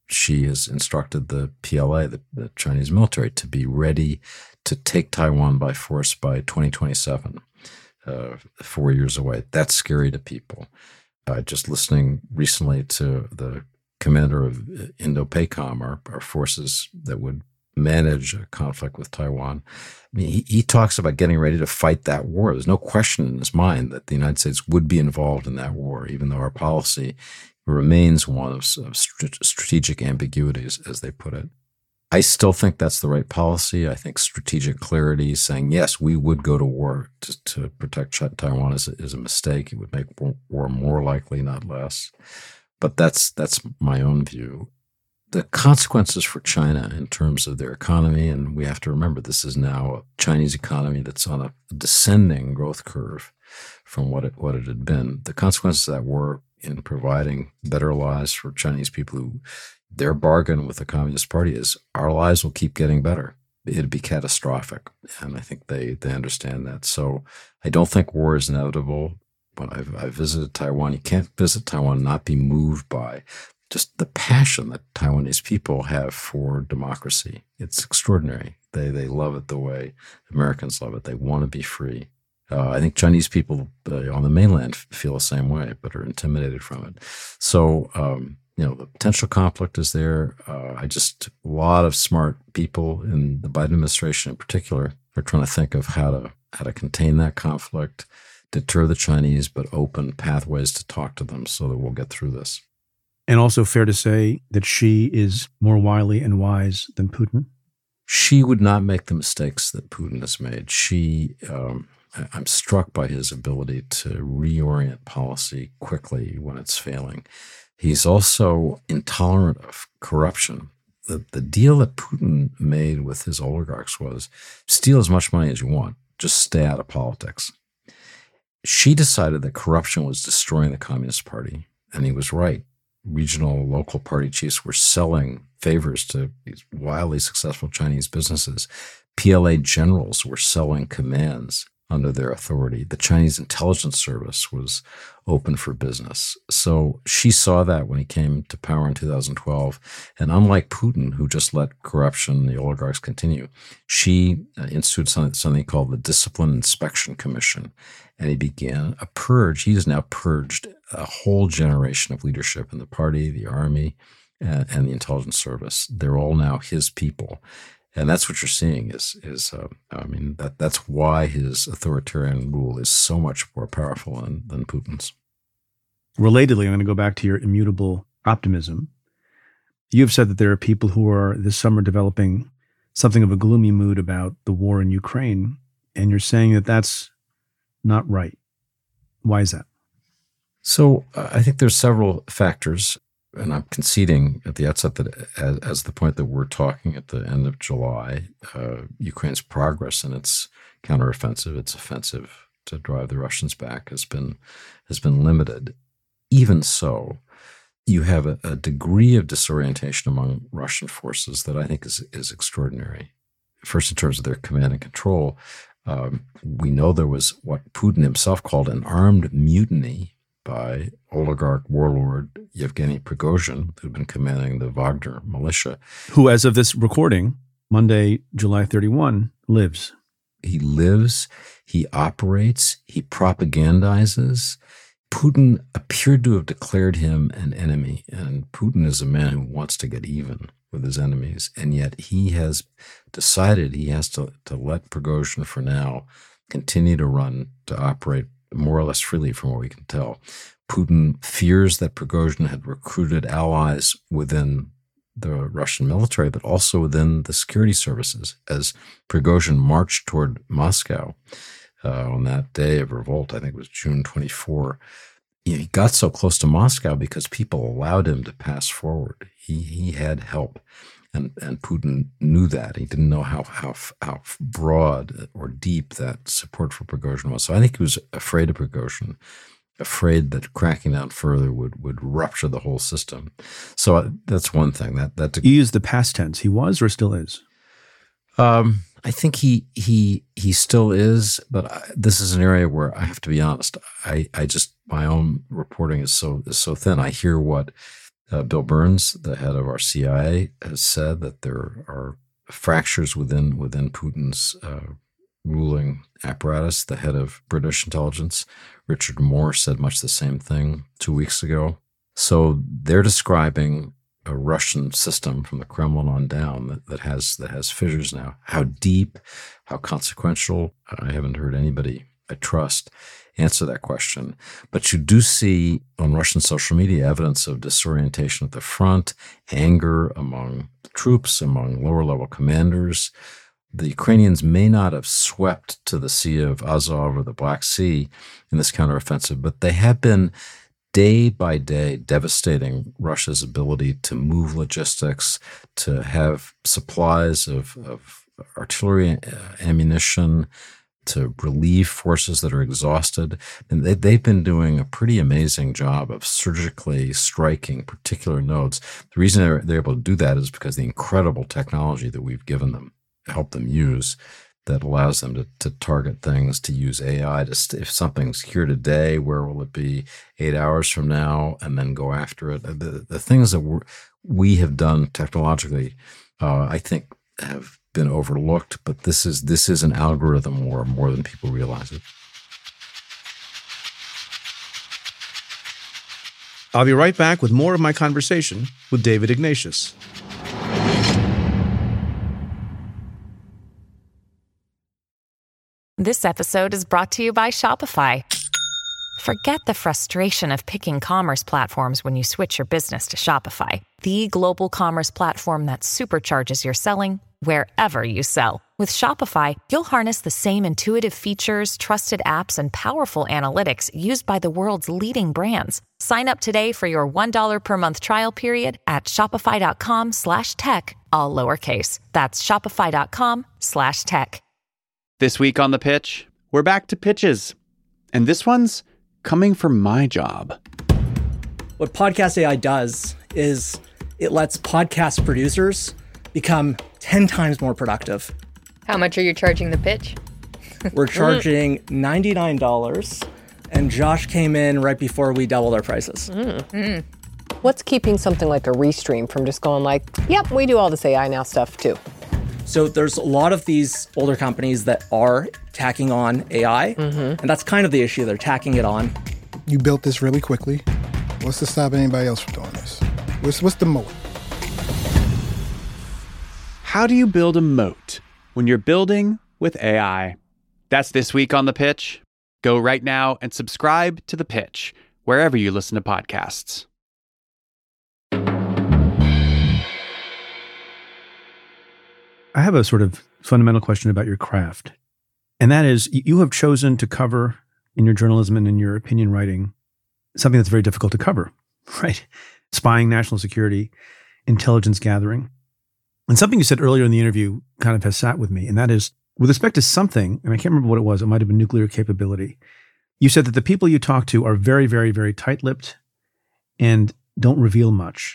Xi has instructed the P L A, the, the Chinese military, to be ready to take Taiwan by force by twenty twenty-seven, uh, four years away. That's scary to people. Uh, just listening recently to the commander of Indo-PACOM, our, our forces that would manage a conflict with Taiwan. I mean, he, he talks about getting ready to fight that war. There's no question in his mind that the United States would be involved in that war, even though our policy remains one of, of st- strategic ambiguities, as they put it. I still think that's the right policy. I think strategic clarity, saying, yes, we would go to war to, to protect Taiwan is a, is a mistake. It would make war more likely, not less. But that's that's my own view. The consequences for China in terms of their economy, and we have to remember this is now a Chinese economy that's on a descending growth curve from what it what it had been. The consequences of that war in providing better lives for Chinese people who their bargain with the Communist Party is our lives will keep getting better. It'd be catastrophic. And I think they, they understand that. So I don't think war is inevitable. When I've, I've visited Taiwan, you can't visit Taiwan and not be moved by just the passion that Taiwanese people have for democracy. It's extraordinary. They they love it the way Americans love it. They want to be free. Uh, I think Chinese people uh, on the mainland feel the same way, but are intimidated from it. So, um, you know, the potential conflict is there. Uh, I just, a lot of smart people in the Biden administration in particular are trying to think of how to how to contain that conflict, deter the Chinese, but open pathways to talk to them so that we'll get through this. And also fair to say that Xi is more wily and wise than Putin? Xi would not make the mistakes that Putin has made. Xi, um, I'm struck by his ability to reorient policy quickly when it's failing. He's also intolerant of corruption. The, the deal that Putin made with his oligarchs was steal as much money as you want, just stay out of politics. Xi decided that corruption was destroying the Communist Party, and he was right. Regional, local party chiefs were selling favors to these wildly successful Chinese businesses. P L A generals were selling commands under their authority. The Chinese intelligence service was open for business. So Xi saw that when he came to power in two thousand twelve. And unlike Putin, who just let corruption, the oligarchs continue, Xi instituted something, something called the Discipline Inspection Commission. And he began a purge. He has now purged a whole generation of leadership in the party, the army, and, and the intelligence service. They're all now his people. And that's what you're seeing is, is uh, I mean, that that's why his authoritarian rule is so much more powerful than, than Putin's. Relatedly, I'm going to go back to your immutable optimism. You have said that there are people who are this summer developing something of a gloomy mood about the war in Ukraine, and you're saying that that's not right. Why is that? So uh, I think there's several factors. And I'm conceding at the outset that as, as the point that we're talking at the end of July, uh, Ukraine's progress in its counteroffensive, its offensive to drive the Russians back has been has been limited. Even so, you have a, a degree of disorientation among Russian forces that I think is is extraordinary. First, in terms of their command and control, um, we know there was what Putin himself called an armed mutiny by oligarch warlord Yevgeny Prigozhin, who'd been commanding the Wagner militia. Who, as of this recording, Monday, July thirty-first, lives. He lives, he operates, he propagandizes. Putin appeared to have declared him an enemy, and Putin is a man who wants to get even with his enemies, and yet he has decided he has to, to let Prigozhin, for now, continue to run, to operate more or less freely from what we can tell. Putin fears that Prigozhin had recruited allies within the Russian military, but also within the security services. As Prigozhin marched toward Moscow uh, on that day of revolt, I think it was June twenty-fourth, he got so close to Moscow because people allowed him to pass forward. He he had help. And and Putin knew that. He didn't know how how how broad or deep that support for Prigozhin was. So I think he was afraid of Prigozhin, afraid that cracking down further would would rupture the whole system. So that's one thing. That that you use the past tense. He was or still is. Um, I think he he he still is, but I, this is an area where I have to be honest. I I just my own reporting is so is so thin. I hear what Uh, Bill Burns, the head of our C I A, has said that there are fractures within within Putin's uh, ruling apparatus. The head of British intelligence, Richard Moore, said much the same thing two weeks ago. So they're describing a Russian system from the Kremlin on down that, that has that has fissures now. How deep, how consequential? I haven't heard anybody I trust answer that question. But you do see on Russian social media evidence of disorientation at the front, anger among troops, among lower-level commanders. The Ukrainians may not have swept to the Sea of Azov or the Black Sea in this counteroffensive, but they have been day by day devastating Russia's ability to move logistics, to have supplies of, of artillery, uh, ammunition, to relieve forces that are exhausted. And they, they've been doing a pretty amazing job of surgically striking particular nodes. The reason they're, they're able to do that is because the incredible technology that we've given them, helped them use, that allows them to, to target things, to use A I. To st- if something's here today, where will it be eight hours from now, and then go after it? The, the things that we're, we have done technologically, uh, I think, have been overlooked. But this is this is an algorithm war more than people realize it. I'll be right back with more of my conversation with David Ignatius. This episode is brought to you by Shopify. Forget the frustration of picking commerce platforms when you switch your business to Shopify, the global commerce platform that supercharges your selling wherever you sell. With Shopify, you'll harness the same intuitive features, trusted apps, and powerful analytics used by the world's leading brands. Sign up today for your one dollar per month trial period at shopify.com slash tech, all lowercase. That's shopify.com slash tech. This week on The Pitch, we're back to pitches. And this one's coming from my job. What Podcast A I does is it lets podcast producers become ten times more productive. How much are you charging The Pitch? We're charging ninety-nine dollars, and Josh came in right before we doubled our prices. Mm. Mm. What's keeping something like a Restream from just going like, yep, we do all this A I now stuff too? So there's a lot of these older companies that are tacking on A I, mm-hmm. and that's kind of the issue. They're tacking it on. You built this really quickly. What's to stop anybody else from doing this? What's, what's the moat? How do you build a moat when you're building with A I? That's this week on The Pitch. Go right now and subscribe to The Pitch, wherever you listen to podcasts. I have a sort of fundamental question about your craft. And that is, you have chosen to cover in your journalism and in your opinion writing something that's very difficult to cover, right? Spying, national security, intelligence gathering. And something you said earlier in the interview kind of has sat with me, and that is, with respect to something, and I can't remember what it was, it might have been nuclear capability. You said that the people you talk to are very, very, very tight-lipped and don't reveal much.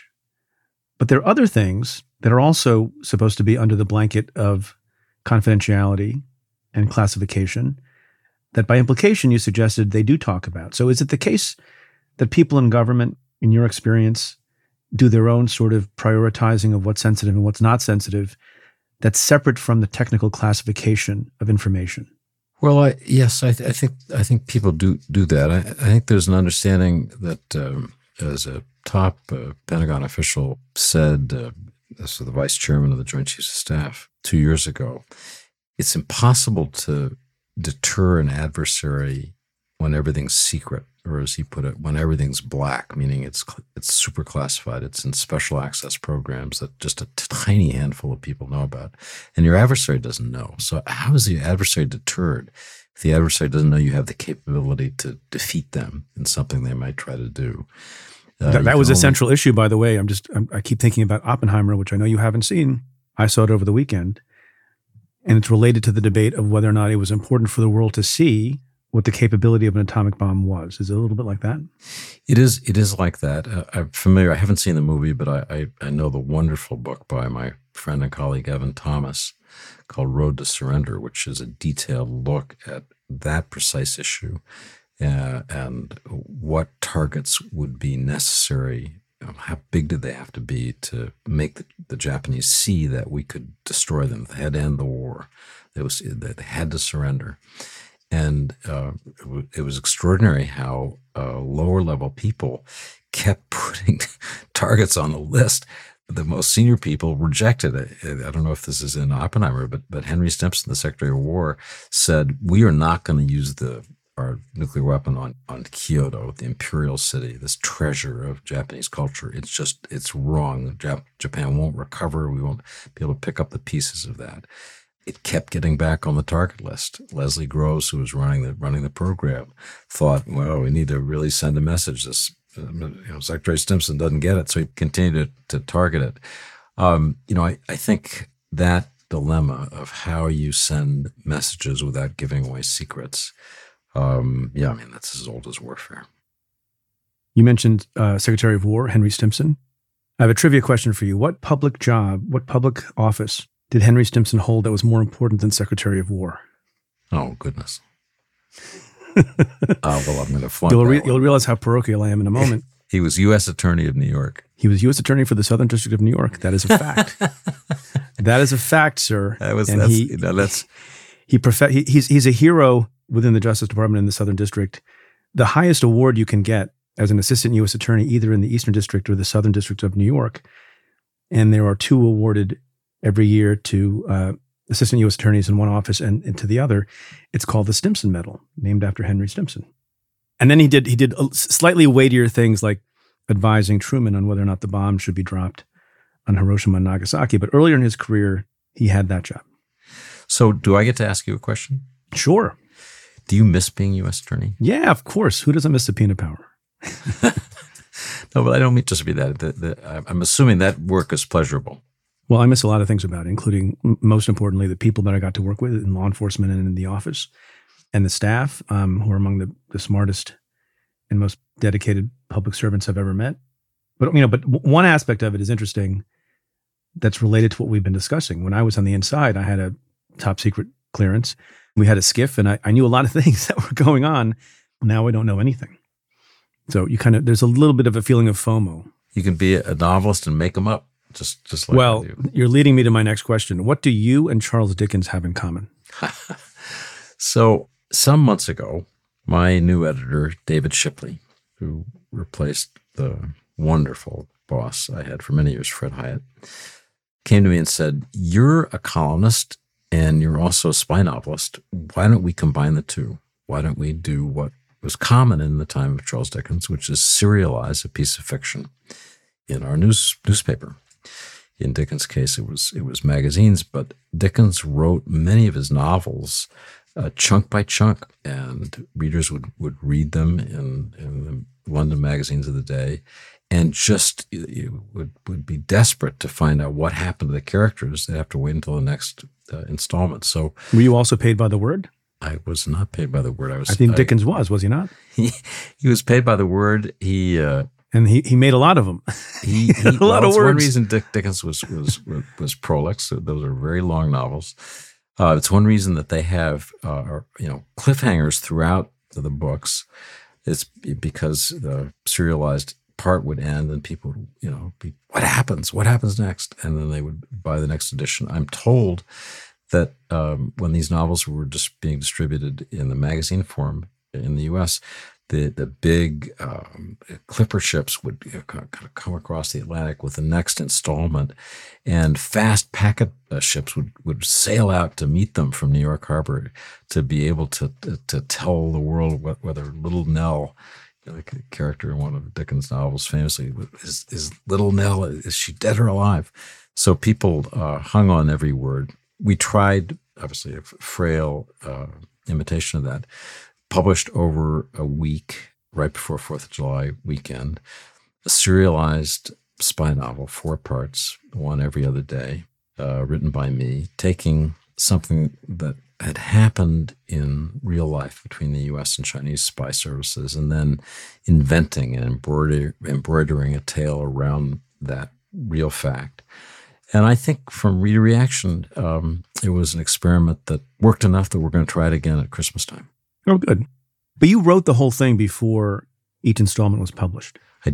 But there are other things that are also supposed to be under the blanket of confidentiality and classification that by implication you suggested they do talk about. So is it the case that people in government, in your experience, do their own sort of prioritizing of what's sensitive and what's not sensitive that's separate from the technical classification of information? Well, I, yes, I, th- I think I think people do do that. I, I think there's an understanding that, um, as a top uh, Pentagon official said, uh, this was the vice chairman of the Joint Chiefs of Staff two years ago, it's impossible to deter an adversary when everything's secret, or as he put it, when everything's black, meaning it's it's super classified, it's in special access programs that just a tiny handful of people know about, and your adversary doesn't know. So how is the adversary deterred if the adversary doesn't know you have the capability to defeat them in something they might try to do? Uh, that that was a only, central issue, by the way. I'm just I'm, I keep thinking about Oppenheimer, which I know you haven't seen. I saw it over the weekend, and it's related to the debate of whether or not it was important for the world to see what the capability of an atomic bomb was. Is it a little bit like that? It is. It is like that. Uh, I'm familiar. I haven't seen the movie, but I, I I know the wonderful book by my friend and colleague Evan Thomas called Road to Surrender, which is a detailed look at that precise issue uh, and what targets would be necessary know, how big did they have to be to make the, the Japanese see that we could destroy them? They had to end the war. They, was, they had to surrender. And uh, it, w- it was extraordinary how uh, lower-level people kept putting targets on the list. The most senior people rejected it. I don't know if this is in Oppenheimer, but but Henry Stimson, the Secretary of War, said, we are not going to use the our nuclear weapon on, on Kyoto, the imperial city, this treasure of Japanese culture. It's just, it's wrong. Jap- Japan won't recover. We won't be able to pick up the pieces of that. It kept getting back on the target list. Leslie Groves, who was running the running the program, thought, well, we need to really send a message. This uh, you know, Secretary Stimson doesn't get it, so he continued to, to target it. Um, you know, I, I think that dilemma of how you send messages without giving away secrets, um, yeah, I mean, that's as old as warfare. You mentioned uh, Secretary of War, Henry Stimson. I have a trivia question for you. What public job, what public office did Henry Stimson hold that was more important than Secretary of War? Oh, goodness. uh, well, I'm going to flunk you'll, that re- one. you'll realize how parochial I am in a moment. He was U S Attorney of New York. He was U S Attorney for the Southern District of New York. That is a fact. That is a fact, sir. That was, and that's, he, you know, that's, he, prof- he he's he's a hero within the Justice Department in the Southern District. The highest award you can get as an assistant U S attorney, either in the Eastern District or the Southern District of New York, and there are two awarded every year to uh, assistant U S attorneys in one office and, and to the other. It's called the Stimson Medal, named after Henry Stimson. And then he did he did slightly weightier things like advising Truman on whether or not the bomb should be dropped on Hiroshima and Nagasaki. But earlier in his career, he had that job. So do I get to ask you a question? Sure. Do you miss being U S Attorney? Yeah, of course. Who doesn't miss subpoena power? No, but I don't mean just to be that. The, the, I'm assuming that work is pleasurable. Well, I miss a lot of things about it, including, m- most importantly, the people that I got to work with in law enforcement and in the office, and the staff, um, who are among the, the smartest and most dedicated public servants I've ever met. But you know, but w- one aspect of it is interesting that's related to what we've been discussing. When I was on the inside, I had a top secret clearance. We had a skiff, and I, I knew a lot of things that were going on. Now I don't know anything. So you kind of, there's a little bit of a feeling of FOMO. You can be a novelist and make them up, just just like Well, I do. you're leading me to my next question. What do you and Charles Dickens have in common? So some months ago, my new editor, David Shipley, who replaced the wonderful boss I had for many years, Fred Hyatt, came to me and said, you're a columnist and you're also a spy novelist. Why don't we combine the two? Why don't we do what was common in the time of Charles Dickens, which is serialize a piece of fiction in our news newspaper. In Dickens' case, it was it was magazines, but Dickens wrote many of his novels uh, chunk by chunk, and readers would, would read them in, in the London magazines of the day, and just you would would be desperate to find out what happened to the characters. They'd have to wait until the next uh, installment. So, Were you also paid by the word? I was not paid by the word. I was. I think I, Dickens was, was he not? He, he was paid by the word. He uh, And he, he made a lot of them. he, he a lot well, of it's one words. reason Dick Dickens was was was prolix. Those are very long novels. Uh, it's one reason that they have uh, are, you know cliffhangers throughout the books. It's because the serialized part would end and people would, you know be, what happens? What happens next? And then they would buy the next edition. I'm told that um, when these novels were just being distributed in the magazine form in the U S, the the big um, clipper ships would you know, kind of come across the Atlantic with the next installment, and fast packet uh, ships would, would sail out to meet them from New York Harbor to be able to to, to tell the world what, whether Little Nell, you know, the character in one of Dickens' novels famously, is, is Little Nell, is she dead or alive? So people uh, hung on every word. We tried, obviously, a frail uh, imitation of that, published over a week, right before fourth of July weekend, a serialized spy novel, four parts, one every other day, uh, written by me, taking something that had happened in real life between the U S and Chinese spy services, and then inventing and embroider- embroidering a tale around that real fact. And I think from reader reaction, um, it was an experiment that worked enough that we're going to try it again at Christmas time. Oh, good. But you wrote the whole thing before each installment was published. I did.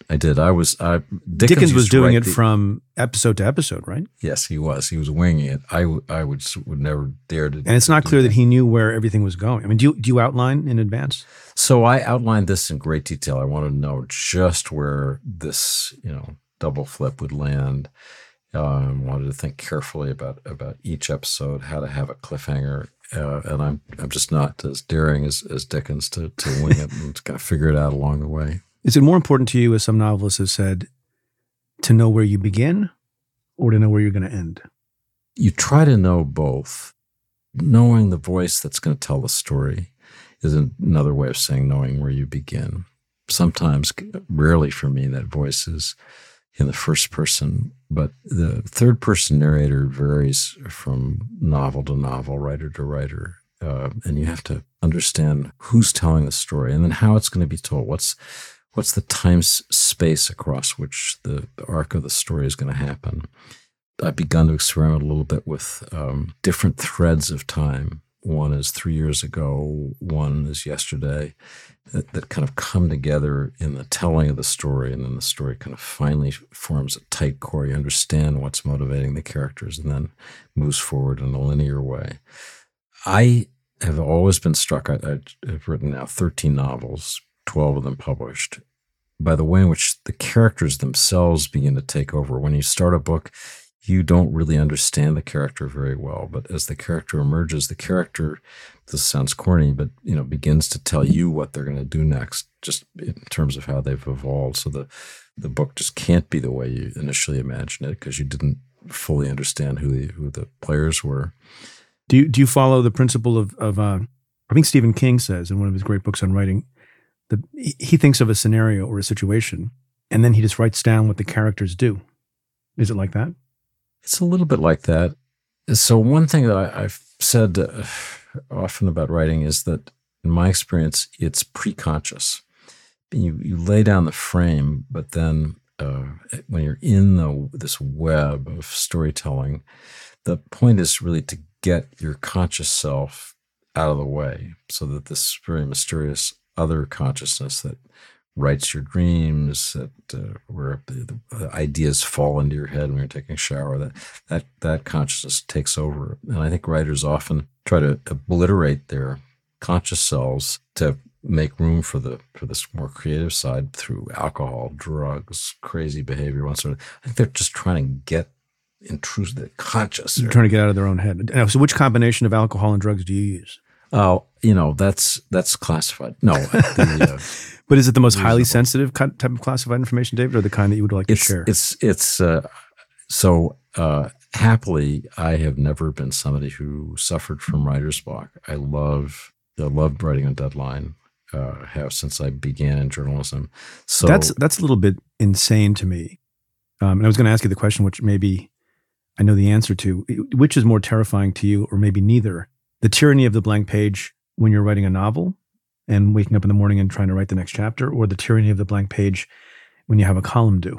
I did. I was. I, Dickens, Dickens was used to doing write it the- from episode to episode, right? Yes, he was. He was winging it. I, w- I would would never dare to. And it's not do clear that he knew where everything was going. I mean, do you, do you outline in advance? So I outlined this in great detail. I wanted to know just where this, you know, double flip would land. Um, wanted to think carefully about about each episode, how to have a cliffhanger. Uh, and I'm I'm just not as daring as, as Dickens to to wing it and to kind of figure it out along the way. Is it more important to you, as some novelists have said, to know where you begin or to know where you're going to end? You try to know both. Knowing the voice that's going to tell the story is another way of saying knowing where you begin. Sometimes, rarely for me, that voice is in the first person, but the third person narrator varies from novel to novel, writer to writer. Uh, and you have to understand who's telling the story and then how it's going to be told. What's what's the time s- space across which the, the arc of the story is going to happen. I've begun to experiment a little bit with um, different threads of time. One is three years ago, one is yesterday, that, that kind of come together in the telling of the story, and then the story kind of finally forms a tight core. You understand what's motivating the characters and then moves forward in a linear way. I have always been struck, I, I've written now thirteen novels, twelve of them published, by the way in which the characters themselves begin to take over. When you start a book, you don't really understand the character very well, but as the character emerges, the character, this sounds corny, but you know, begins to tell you what they're going to do next, just in terms of how they've evolved. So the the book just can't be the way you initially imagined it because you didn't fully understand who the who the players were. Do you, do you follow the principle of, of uh, I think Stephen King says in one of his great books on writing, that he thinks of a scenario or a situation, and then he just writes down what the characters do. Is it like that? It's a little bit like that. So one thing that I, I've said uh, often about writing is that, in my experience, it's pre-conscious. You you lay down the frame, but then uh, when you're in the this web of storytelling, the point is really to get your conscious self out of the way, so that this very mysterious other consciousness that writes your dreams, that uh, where the, the ideas fall into your head when you're taking a shower, that that that consciousness takes over. And I think writers often try to obliterate their conscious selves to make room for the for this more creative side through alcohol, drugs, crazy behavior, one sort of. I think they're just trying to get intrusive, the conscious. They're trying to get out of their own head. Now, so which combination of alcohol and drugs do you use? Oh, you know, that's that's classified. No. The, uh, but is it the most highly reasonable. sensitive type of classified information, David, or the kind that you would like it's, to share? It's, it's, uh, so uh, happily, I have never been somebody who suffered from writer's block. I love, I loved writing on deadline, uh, have since I began in journalism. So that's, that's a little bit insane to me. Um, and I was going to ask you the question, which maybe I know the answer to, which is more terrifying to you, or maybe neither? The tyranny of the blank page when you're writing a novel and waking up in the morning and trying to write the next chapter, or the tyranny of the blank page when you have a column due?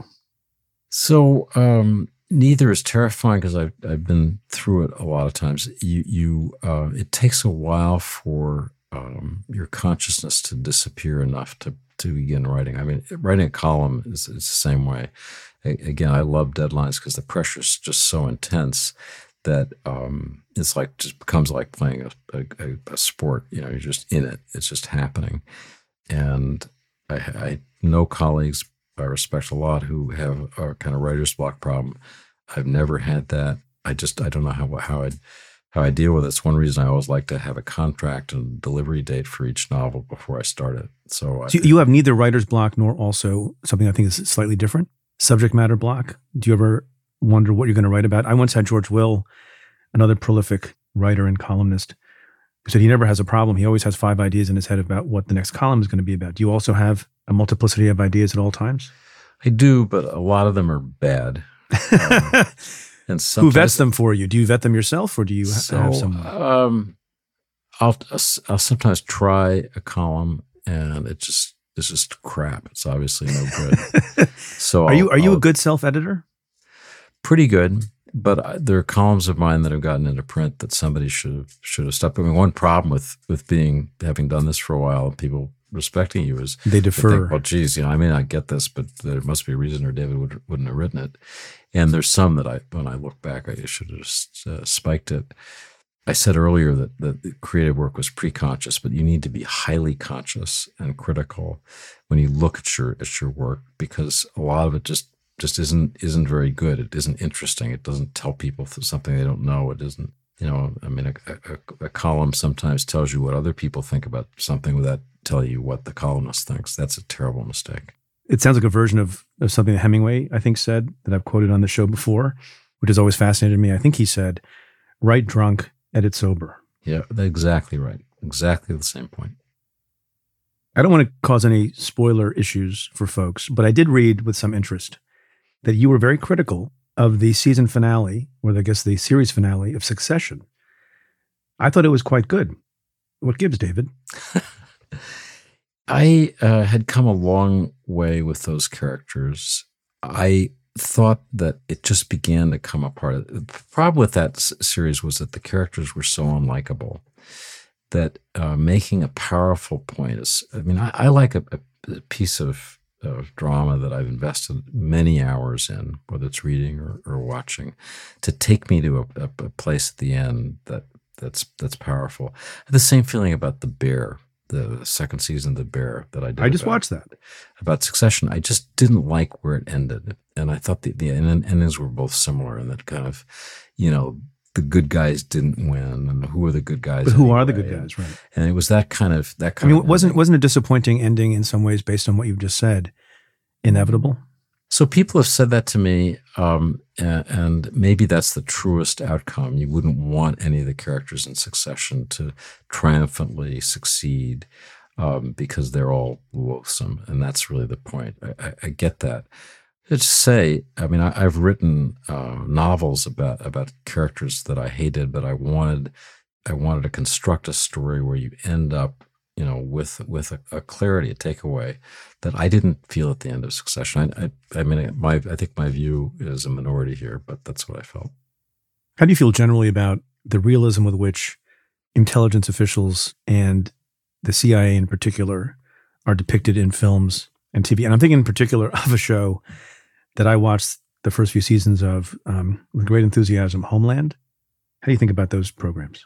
So um, neither is terrifying because I've I've been through it a lot of times. You you uh, it takes a while for um, your consciousness to disappear enough to to begin writing. I mean, writing a column is, is the same way. I, again, I love deadlines because the pressure is just so intense that um, it's like just becomes like playing a, a, a sport. You know, you're just in it. It's just happening. And I, I know colleagues I respect a lot who have a kind of writer's block problem. I've never had that. I just I don't know how how I how I deal with it. It's one reason I always like to have a contract and delivery date for each novel before I start it. So, so I, you have neither writer's block nor also something I think is slightly different, subject matter block. Do you ever wonder what you're going to write about? I once had George Will, another prolific writer and columnist, who said he never has a problem. He always has five ideas in his head about what the next column is going to be about. Do you also have a multiplicity of ideas at all times? I do, but a lot of them are bad. Um, and who vets them for you? Do you vet them yourself, or do you ha- so, have someone? Um, I'll I'll sometimes try a column, and it just it's just crap. It's obviously no good. So are you I'll, are you I'll, a good self-editor? Pretty good, but I, there are columns of mine that have gotten into print that somebody should have should have stopped. I mean, one problem with with being having done this for a while, people respecting you is they defer. They think, well, geez, you know, I may not get this, but there must be a reason, or David would, wouldn't have written it. And there's some that I, when I look back, I should have just uh, spiked it. I said earlier that, that the creative work was pre-conscious, but you need to be highly conscious and critical when you look at your at your work, because a lot of it just just isn't isn't very good. It isn't interesting. It doesn't tell people something they don't know. It isn't, you know, I mean, a, a, a column sometimes tells you what other people think about something without telling you what the columnist thinks. That's a terrible mistake. It sounds like a version of, of something that Hemingway, I think, said, that I've quoted on the show before, which has always fascinated me. I think he said, write drunk, edit sober. Yeah, exactly right. Exactly the same point. I don't want to cause any spoiler issues for folks, but I did read with some interest that you were very critical of the season finale, or I guess the series finale of Succession. I thought it was quite good. What gives, David? I uh, had come a long way with those characters. I thought that it just began to come apart. The problem with that s- series was that the characters were so unlikable that uh, making a powerful point is, I mean, I, I like a, a piece of, of drama that I've invested many hours in, whether it's reading or, or watching, to take me to a, a, a place at the end that that's that's powerful. I have the same feeling about The Bear, the second season of The Bear that I did. I just about, watched that. About Succession. I just didn't like where it ended. And I thought the, the endings were both similar in that kind of, you know, the good guys didn't win, and who are the good guys? But who anyway? are the good guys, right? And it was that kind of that I kind mean, of wasn't ending. wasn't a disappointing ending in some ways based on what you've just said inevitable? So people have said that to me, um, and, and maybe that's the truest outcome. You wouldn't want any of the characters in Succession to triumphantly succeed um, because they're all loathsome, and that's really the point. I, I, I get that. Let's say, I mean, I, I've written uh, novels about about characters that I hated, but I wanted I wanted to construct a story where you end up, you know, with with a, a clarity, a takeaway that I didn't feel at the end of Succession. I, I, I mean, my I think my view is a minority here, but that's what I felt. How do you feel generally about the realism with which intelligence officials and the C I A in particular are depicted in films and T V? And I'm thinking in particular of a show that I watched the first few seasons of um, with great enthusiasm, Homeland. How do you think about those programs?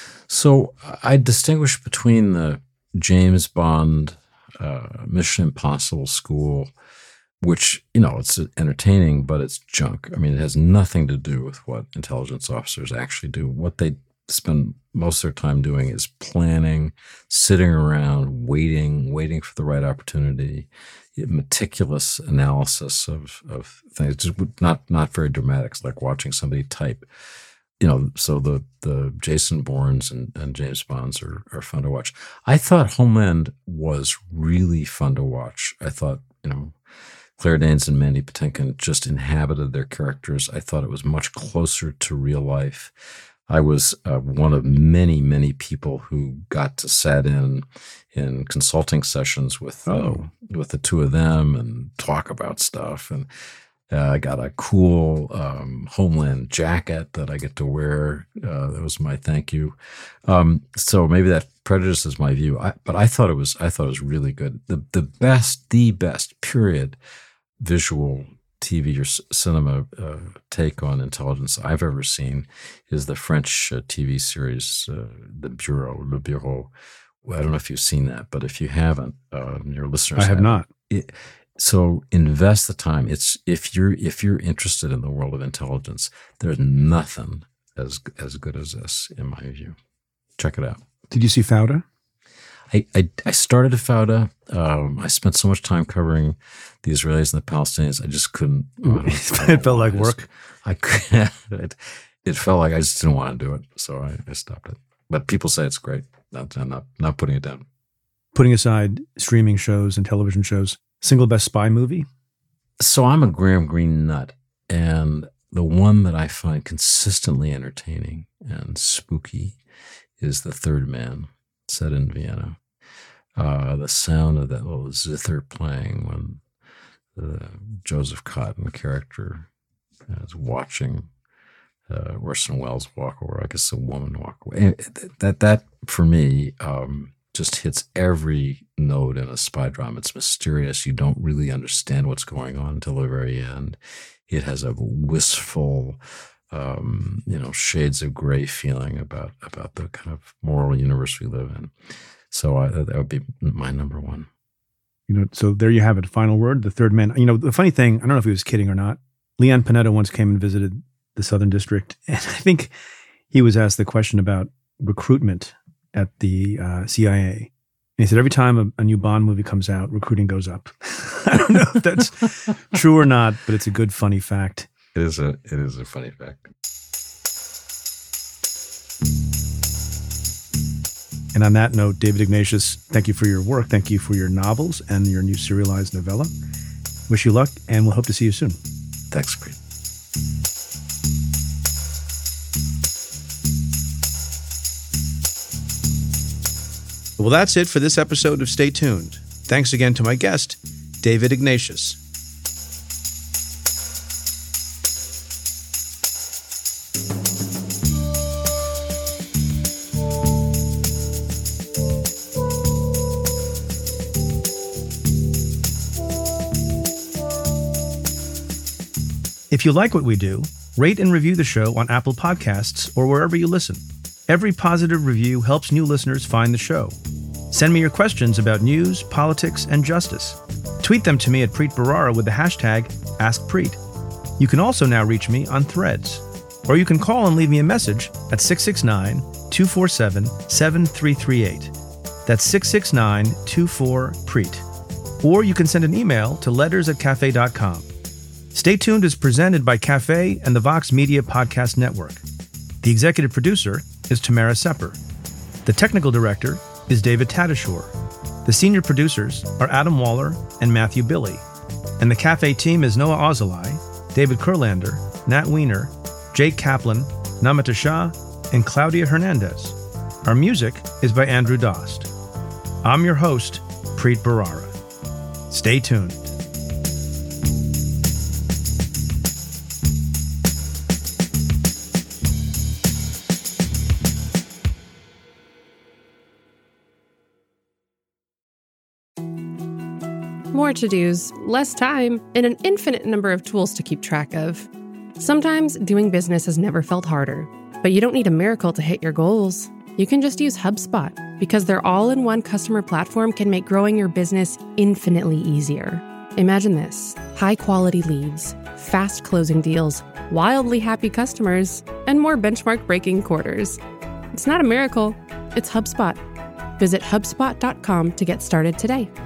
So I distinguish between the James Bond, uh, Mission Impossible school, which, you know, it's entertaining, but it's junk. I mean, it has nothing to do with what intelligence officers actually do. What they spend most of their time doing is planning, sitting around, waiting, waiting for the right opportunity, meticulous analysis of, of things, just not not very dramatic. It's like watching somebody type. You know, so the the Jason Bournes and, and James Bonds are, are fun to watch. I thought Homeland was really fun to watch. I thought, you know, Claire Danes and Mandy Patinkin just inhabited their characters. I thought it was much closer to real life. I was uh, one of many, many people who got to sat in in consulting sessions with Oh. uh, with the two of them and talk about stuff. And uh, I got a cool um, Homeland jacket that I get to wear. Uh, that was my thank you. Um, so maybe that prejudices my view, I, but I thought it was I thought it was really good. The the best, the best, period, visual T V or c- cinema uh, take on intelligence I've ever seen is the French uh, T V series, uh, The Bureau, Le Bureau. Well, I don't know if you've seen that, but if you haven't, uh, your listeners I have haven't. not. It, so invest the time. It's if you're if you're interested in the world of intelligence, there's nothing as as good as this, in my view. Check it out. Did you see Fauda? I, I, I started at Fauda. Um, I spent so much time covering the Israelis and the Palestinians. I just couldn't. I don't- I don't It felt know. like I just- work. I couldn't. It, it felt like I just didn't want to do it, so I, I stopped it. But people say it's great. Not, I'm not not putting it down. Putting aside streaming shows and television shows, single best spy movie? So I'm a Graham Greene nut, and the one that I find consistently entertaining and spooky is The Third Man, set in Vienna. Uh, the sound of that little zither playing when the Joseph Cotton character is watching uh, Orson Welles walk, or I guess a woman walk away. And that that for me um, just hits every note in a spy drama. It's mysterious. You don't really understand what's going on until the very end. It has a wistful, um, you know, shades of gray feeling about about the kind of moral universe we live in. So I, that would be my number one. You know, so there you have it. Final word, The Third Man. You know, the funny thing, I don't know if he was kidding or not. Leon Panetta once came and visited the Southern District, and I think he was asked the question about recruitment at the uh, C I A. And he said, every time a, a new Bond movie comes out, recruiting goes up. I don't know if that's true or not, but it's a good, funny fact. It is a, it is a funny fact. And on that note, David Ignatius, thank you for your work. Thank you for your novels and your new serialized novella. Wish you luck, and we'll hope to see you soon. Thanks, Preet. Well, that's it for this episode of Stay Tuned. Thanks again to my guest, David Ignatius. If you like what we do, rate and review the show on Apple Podcasts or wherever you listen. Every positive review helps new listeners find the show. Send me your questions about news, politics, and justice. Tweet them to me at Preet Bharara with the hashtag AskPreet. You can also now reach me on Threads. Or you can call and leave me a message at six six nine, two four seven, seven three three eight. That's six six nine, two four, Preet. Or you can send an email to letters at cafe dot com. Stay Tuned is presented by Cafe and the Vox Media Podcast Network. The executive producer is Tamara Sepper. The technical director is David Tadashore. The senior producers are Adam Waller and Matthew Billy. And the Cafe team is Noah Ozalai, David Kurlander, Nat Weiner, Jake Kaplan, Namita Shah, and Claudia Hernandez. Our music is by Andrew Dost. I'm your host, Preet Bharara. Stay tuned. More to-dos, less time, and an infinite number of tools to keep track of. Sometimes doing business has never felt harder, but you don't need a miracle to hit your goals. You can just use HubSpot, because their all-in-one customer platform can make growing your business infinitely easier. Imagine this: high-quality leads, fast closing deals, wildly happy customers, and more benchmark-breaking quarters. It's not a miracle, it's HubSpot. Visit HubSpot dot com to get started today.